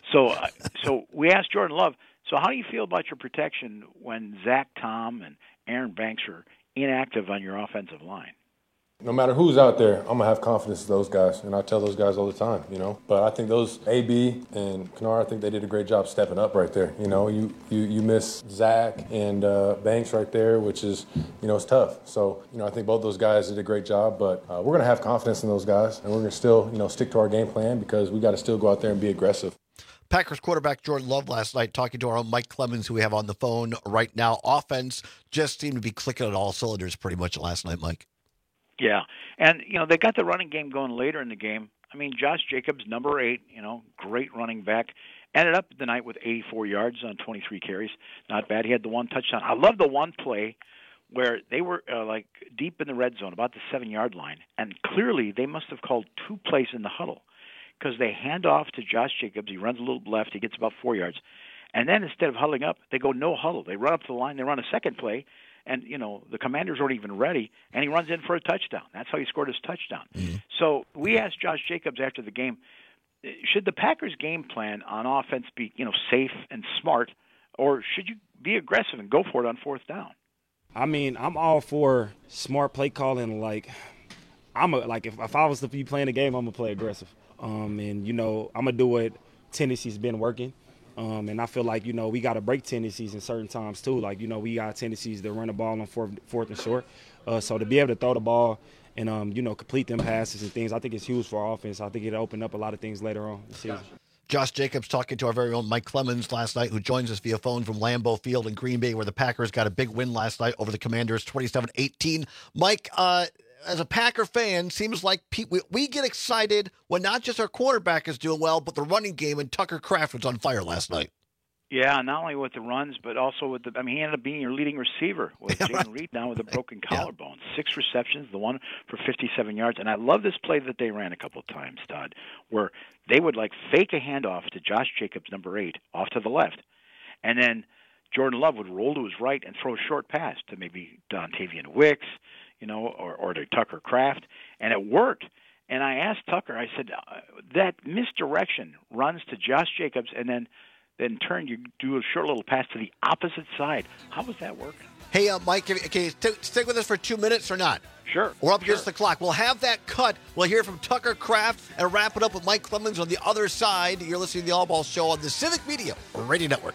So we asked Jordan Love, so how do you feel about your protection when Zach Tom and Aaron Banks are inactive on your offensive line? No matter who's out there, I'm going to have confidence in those guys, and I tell those guys all the time, But I think those AB and Kennard, I think they did a great job stepping up right there. You miss Zach and Banks right there, which is, it's tough. So, I think both those guys did a great job, but we're going to have confidence in those guys, and we're going to still, stick to our game plan because we got to still go out there and be aggressive. Packers quarterback Jordan Love last night talking to our own Mike Clemens, who we have on the phone right now. Offense just seemed to be clicking on all cylinders pretty much last night, Mike. Yeah, and, they got the running game going later in the game. I mean, Josh Jacobs, number 8, great running back, ended up the night with 84 yards on 23 carries. Not bad. He had the 1 touchdown. I love the one play where they were, deep in the red zone, about the 7-yard line, and clearly they must have called 2 plays in the huddle because they hand off to Josh Jacobs. He runs a little left. He gets about 4 yards. And then instead of huddling up, they go no huddle. They run up to the line. They run a second play. And, the Commanders aren't even ready, and he runs in for a touchdown. That's how he scored his touchdown. Mm-hmm. So we asked Josh Jacobs after the game, should the Packers' game plan on offense be, safe and smart, or should you be aggressive and go for it on 4th down? I mean, I'm all for smart play calling. Like, if I was to be playing the game, I'm going to play aggressive. And, I'm going to do what Tennessee's been working. And I feel like, we got to break tendencies in certain times, too. Like, we got tendencies to run the ball on fourth and short. So to be able to throw the ball and, complete them passes and things, I think it's huge for our offense. I think it'll open up a lot of things later on this season. Josh Jacobs talking to our very own Mike Clemens last night, who joins us via phone from Lambeau Field in Green Bay, where the Packers got a big win last night over the Commanders, 27-18. Mike, as a Packer fan, seems like we get excited when not just our quarterback is doing well, but the running game, and Tucker Kraft was on fire last night. Yeah, not only with the runs, but also with he ended up being your leading receiver with Jaden Reed now with a broken collarbone. 6 receptions, the one for 57 yards. And I love this play that they ran a couple of times, Todd, where they would fake a handoff to Josh Jacobs, number 8, off to the left. And then Jordan Love would roll to his right and throw a short pass to maybe Dontavian Wicks, or to Tucker Kraft, and it worked. And I asked Tucker, I said, that misdirection runs to Josh Jacobs, and then then turn, you do a short little pass to the opposite side. How does that work? Hey, Mike, can you stick with us for 2 minutes or not? Sure. We're up against the clock. We'll have that cut. We'll hear from Tucker Kraft and wrap it up with Mike Clemens on the other side. You're listening to the All Ball Show on the Civic Media Radio Network.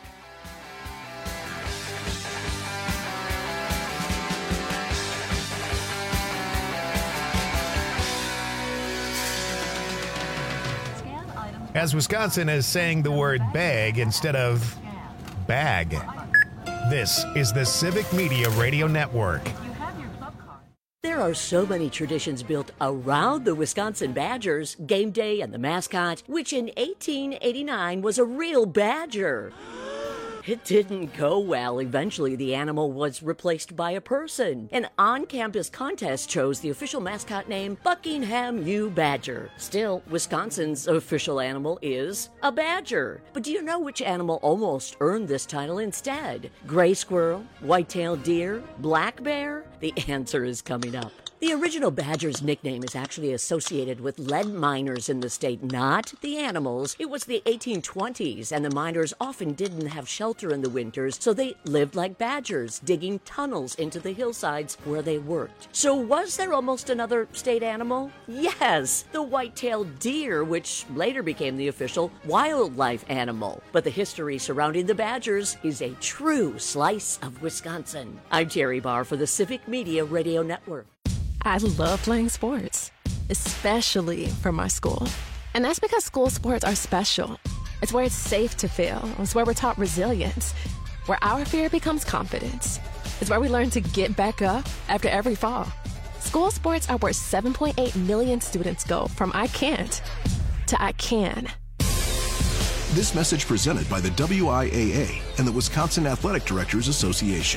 As Wisconsin is saying the word bag instead of bag. This is the Civic Media Radio Network. There are so many traditions built around the Wisconsin Badgers, game day and the mascot, which in 1889 was a real badger. It didn't go well. Eventually, the animal was replaced by a person. An on-campus contest chose the official mascot name Buckingham U. Badger. Still, Wisconsin's official animal is a badger. But do you know which animal almost earned this title instead? Gray squirrel, white-tailed deer, black bear? The answer is coming up. The original badger's nickname is actually associated with lead miners in the state, not the animals. It was the 1820s, and the miners often didn't have shelter in the winters, so they lived like badgers, digging tunnels into the hillsides where they worked. So was there almost another state animal? Yes, the white-tailed deer, which later became the official wildlife animal. But the history surrounding the badgers is a true slice of Wisconsin. I'm Terry Barr for the Civic Media Radio Network. I love playing sports, especially for my school. And that's because school sports are special. It's where it's safe to fail. It's where we're taught resilience, where our fear becomes confidence. It's where we learn to get back up after every fall. School sports are where 7.8 million students go from I can't to I can. This message presented by the WIAA and the Wisconsin Athletic Directors Association.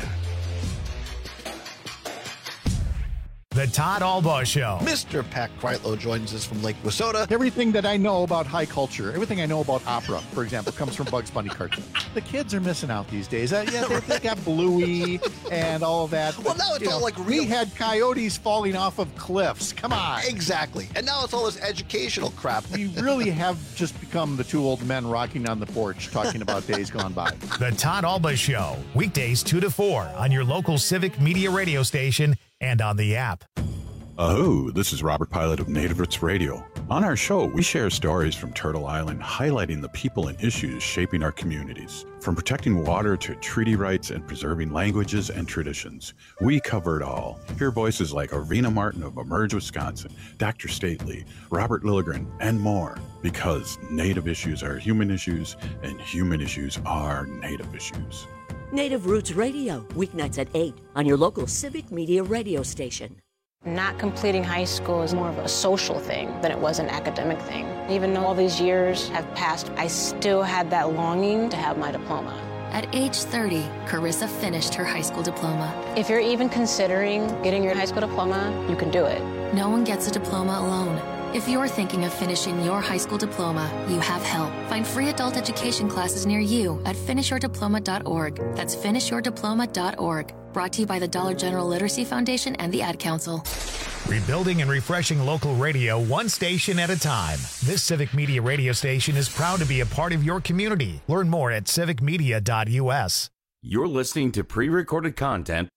The Todd Albaugh Show. Mr. Pat Kreitlow joins us from Lake Wissota. Everything that I know about high culture, everything I know about opera, for example, comes from Bugs Bunny cartoons. The kids are missing out these days. They got Bluey and all of that. Well, now it's all like real. We had coyotes falling off of cliffs. Come on. Exactly. And now it's all this educational crap. We really have just become the two old men rocking on the porch talking about days gone by. The Todd Albaugh Show. Weekdays 2 to 4 on your local Civic Media radio station and on the app. Oh, this is Robert Pilot of Native Roots Radio. On our show, we share stories from Turtle Island highlighting the people and issues shaping our communities. From protecting water to treaty rights and preserving languages and traditions, we cover it all. Hear voices like Arvina Martin of Emerge Wisconsin, Dr. Stately, Robert Lilligren, and more. Because Native issues are human issues, and human issues are Native issues. Native Roots Radio, weeknights at 8 on your local Civic Media radio station. Not completing high school is more of a social thing than it was an academic thing. Even though all these years have passed, I still had that longing to have my diploma. At age 30, Carissa finished her high school diploma. If you're even considering getting your high school diploma, you can do it. No one gets a diploma alone. If you're thinking of finishing your high school diploma, you have help. Find free adult education classes near you at finishyourdiploma.org. That's finishyourdiploma.org. Brought to you by the Dollar General Literacy Foundation and the Ad Council. Rebuilding and refreshing local radio one station at a time. This Civic Media radio station is proud to be a part of your community. Learn more at civicmedia.us. You're listening to pre-recorded content.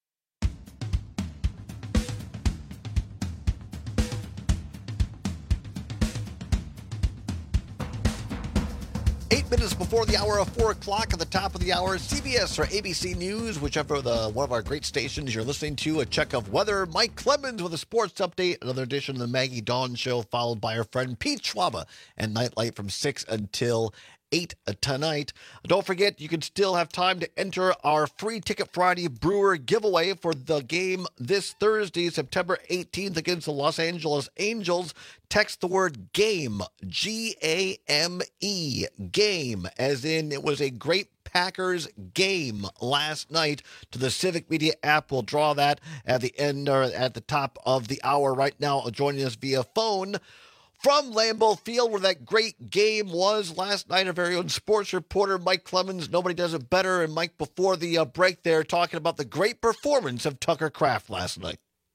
Minutes before the hour of 4 o'clock, at the top of the hour, CBS or ABC News, whichever one of our great stations you're listening to, a check of weather. Mike Clemens with a sports update, another edition of the Maggie Dawn Show, followed by our friend Pete Schwaba and Nightlight from 6 until 8 tonight. Don't forget, you can still have time to enter our free Ticket Friday Brewer giveaway for the game this Thursday, September 18th against the Los Angeles Angels. Text the word GAME, G-A-M-E, GAME, as in it was a great Packers game last night to the Civic Media app. We'll draw that at the end or at the top of the hour. Right now, joining us via phone from Lambeau Field, where that great game was last night, our very own sports reporter, Mike Clemens. Nobody does it better. And Mike, before the break there, talking about the great performance of Tucker Kraft last night.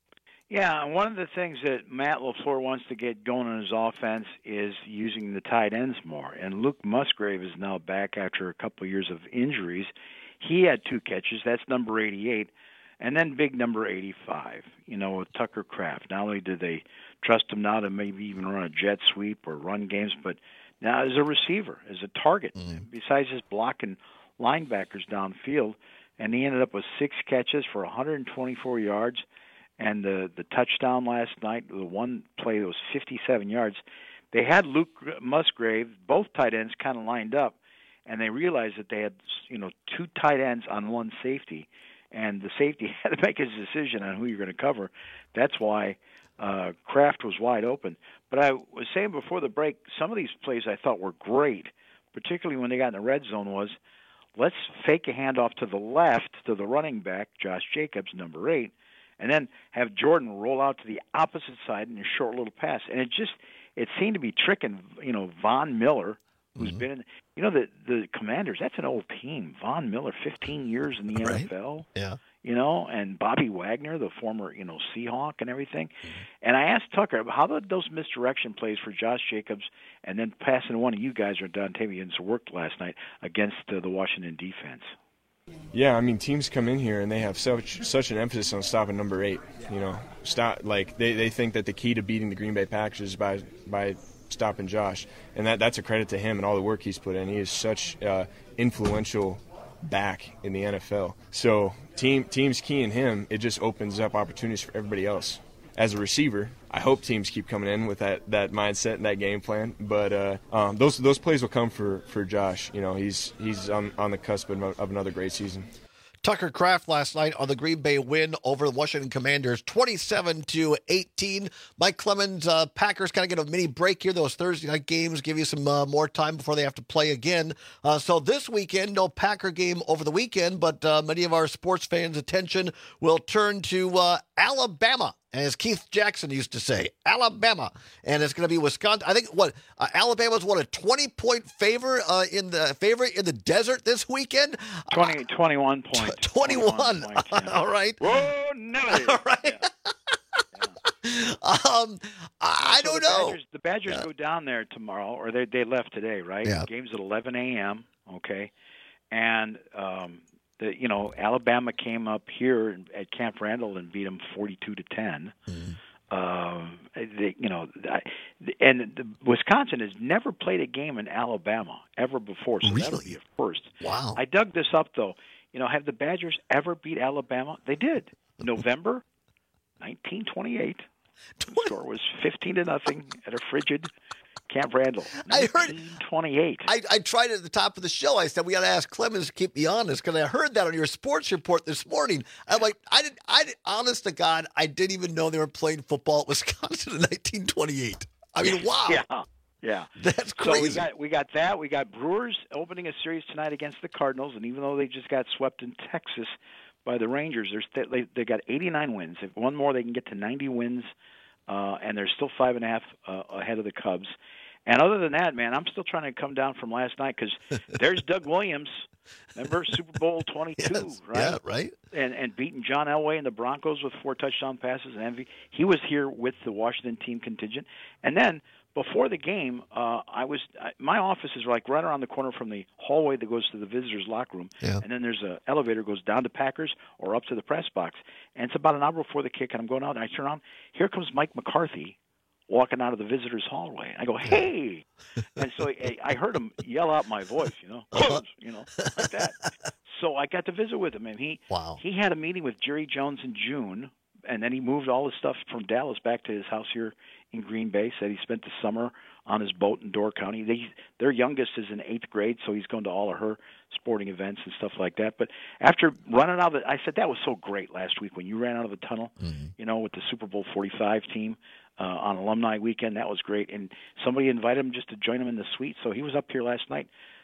Yeah, and one of the things that Matt LaFleur wants to get going on his offense is using the tight ends more. And Luke Musgrave is now back after a couple of years of injuries. He had 2 catches. That's number 88. And then big number 85, with Tucker Kraft. Not only do they trust him now to maybe even run a jet sweep or run games, but now as a receiver, as a target, besides just blocking linebackers downfield. And he ended up with 6 catches for 124 yards. And the touchdown last night, the one play that was 57 yards, they had Luke Musgrave, both tight ends, kind of lined up, and they realized that they had 2 tight ends on 1 safety, and the safety had to make his decision on who you're going to cover. That's why Kraft was wide open. But I was saying before the break, some of these plays I thought were great, particularly when they got in the red zone, was let's fake a handoff to the left to the running back, Josh Jacobs, number 8, and then have Jordan roll out to the opposite side in a short little pass. And it seemed to be tricking, Von Miller, who's been in, the Commanders, that's an old team. Von Miller, 15 years in the NFL. Yeah. And Bobby Wagner, the former, Seahawk and everything. And I asked Tucker, how did those misdirection plays for Josh Jacobs and then passing to one of you guys or Dontavians worked last night against the Washington defense? Yeah, I mean, teams come in here and they have such an emphasis on stopping number 8. They think that the key to beating the Green Bay Packers is by stopping Josh, and that's a credit to him and all the work he's put in. He is such influential back in the NFL. So teams keying him, it just opens up opportunities for everybody else. As a receiver, I hope teams keep coming in with that mindset and that game plan. But those plays will come for Josh. He's on the cusp of another great season. Tucker Kraft last night on the Green Bay win over the Washington Commanders, 27-18. Mike Clemens, Packers kind of get a mini break here. Those Thursday night games give you some more time before they have to play again. So this weekend, no Packer game over the weekend, but many of our sports fans' attention will turn to Alabama. As Keith Jackson used to say, Alabama. And it's going to be Wisconsin. I think, Alabama's a 20-point favorite in the desert this weekend? 21 points. 21. Points, yeah. All right. Whoa, no. All right. I don't know. The Badgers go down there tomorrow, or they left today, right? Yeah. The game's at 11 a.m., okay? And Alabama came up here at Camp Randall and beat them 42-10. Wisconsin has never played a game in Alabama ever before, so that'll be a first. Wow! I dug this up though. Have the Badgers ever beat Alabama? They did. November 1928. The score was 15-0 at a frigid Camp Randall. I heard 28. I tried it at the top of the show. I said we got to ask Clemens to keep me honest because I heard that on your sports report this morning. I'm like, honest to God, I didn't even know they were playing football at Wisconsin in 1928. I mean, wow. Yeah. That's crazy. So we got that. We got Brewers opening a series tonight against the Cardinals, and even though they just got swept in Texas by the Rangers, they got 89 wins. If one more, they can get to 90 wins, and they're still 5.5 ahead of the Cubs. And other than that, man, I'm still trying to come down from last night because there's Doug Williams. Remember Super Bowl 22, yes. right? Yeah, right. And beating John Elway and the Broncos with 4 touchdown passes and MVP. He was here with the Washington team contingent. And then before the game, my office is like right around the corner from the hallway that goes to the visitors' locker room. Yeah. And then there's an elevator that goes down to Packers or up to the press box. And it's about an hour before the kick, and I'm going out, and I turn around. Here comes Mike McCarthy walking out of the visitors' hallway. I go, hey! And so I heard him yell out my voice, like that. So I got to visit with him, and he had a meeting with Jerry Jones in June, and then he moved all his stuff from Dallas back to his house here in Green Bay. Said he spent the summer on his boat in Door County. Their youngest is in 8th grade, so he's going to all of her sporting events and stuff like that. But after running out of I said, that was so great last week when you ran out of the tunnel, with the Super Bowl 45 team. On alumni weekend, that was great, and somebody invited him just to join him in the suite. So he was up here last night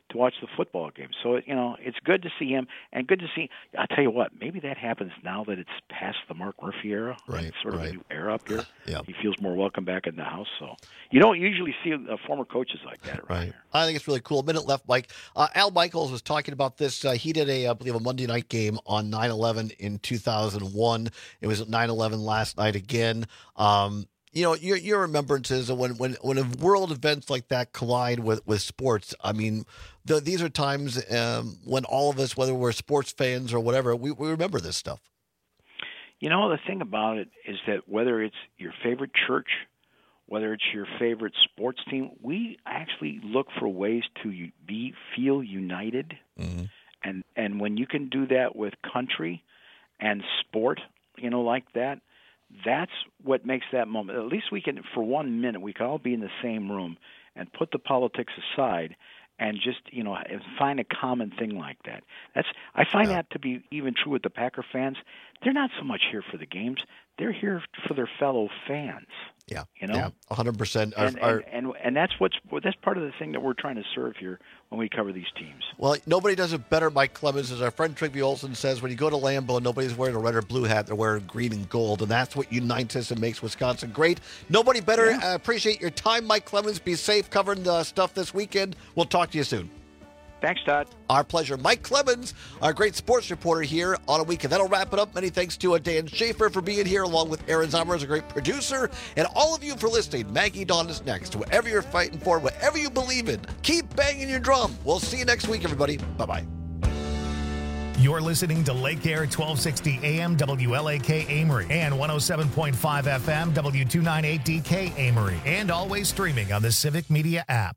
to watch the football game. So, it's good to see him, and good to see. I'll tell you what, maybe that happens now that it's past the Mark Murphy era. Right, it's sort of a new era up here. Yeah. He feels more welcome back in the house. So you don't usually see former coaches like that around Right. here. I think it's really cool. A minute left, Mike. Al Michaels was talking about this. He did I believe, a Monday night game on 9/11 in 2001. It was at 9/11 last night again. Your remembrances of when world events like that collide with sports. I mean, these are times when all of us, whether we're sports fans or whatever, we remember this stuff. The thing about it is that whether it's your favorite church, whether it's your favorite sports team, we actually look for ways to feel united. Mm-hmm. And when you can do that with country and sport, like that, that's what makes that moment. At least we can, for 1 minute, we can all be in the same room and put the politics aside and just, find a common thing like that. I find that to be even true with the Packer fans. They're not so much here for the games. They're here for their fellow fans. Yeah. Yeah, 100%. And that's that's part of the thing that we're trying to serve here when we cover these teams. Well, nobody does it better, Mike Clemens, as our friend Trigby Olson says. When you go to Lambeau, nobody's wearing a red or blue hat; they're wearing green and gold, and that's what unites us and makes Wisconsin great. Nobody better. Yeah. Appreciate your time, Mike Clemens. Be safe covering the stuff this weekend. We'll talk to you soon. Thanks, Todd. Our pleasure. Mike Clemens, our great sports reporter here on a weekend. That'll wrap it up. Many thanks to Dan Schaefer for being here, along with Aaron Zomer as a great producer, and all of you for listening. Maggie Dawn is next. Whatever you're fighting for, whatever you believe in, keep banging your drum. We'll see you next week, everybody. Bye-bye. You're listening to Lake Air 1260 AM WLAK Amory and 107.5 FM W298DK Amory, and always streaming on the Civic Media app.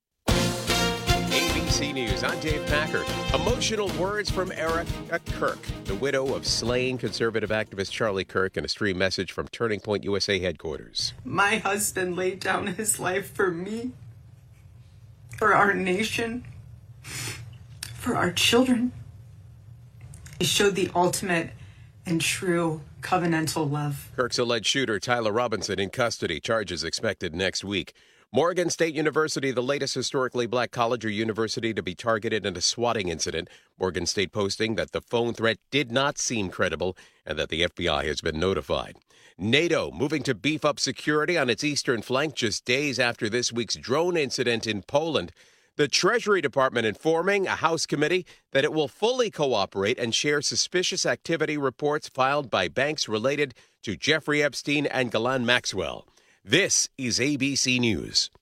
ABC News, I'm Dave Packard. Emotional words from Erica Kirk, the widow of slain conservative activist Charlie Kirk, in a stream message from Turning Point USA headquarters. My husband laid down his life for me, for our nation, for our children. He showed the ultimate and true covenantal love. Kirk's alleged shooter, Tyler Robinson, in custody. Charges expected next week. Morgan State University, the latest historically black college or university to be targeted in a swatting incident. Morgan State posting that the phone threat did not seem credible and that the FBI has been notified. NATO moving to beef up security on its eastern flank just days after this week's drone incident in Poland. The Treasury Department informing a House committee that it will fully cooperate and share suspicious activity reports filed by banks related to Jeffrey Epstein and Ghislaine Maxwell. This is ABC News.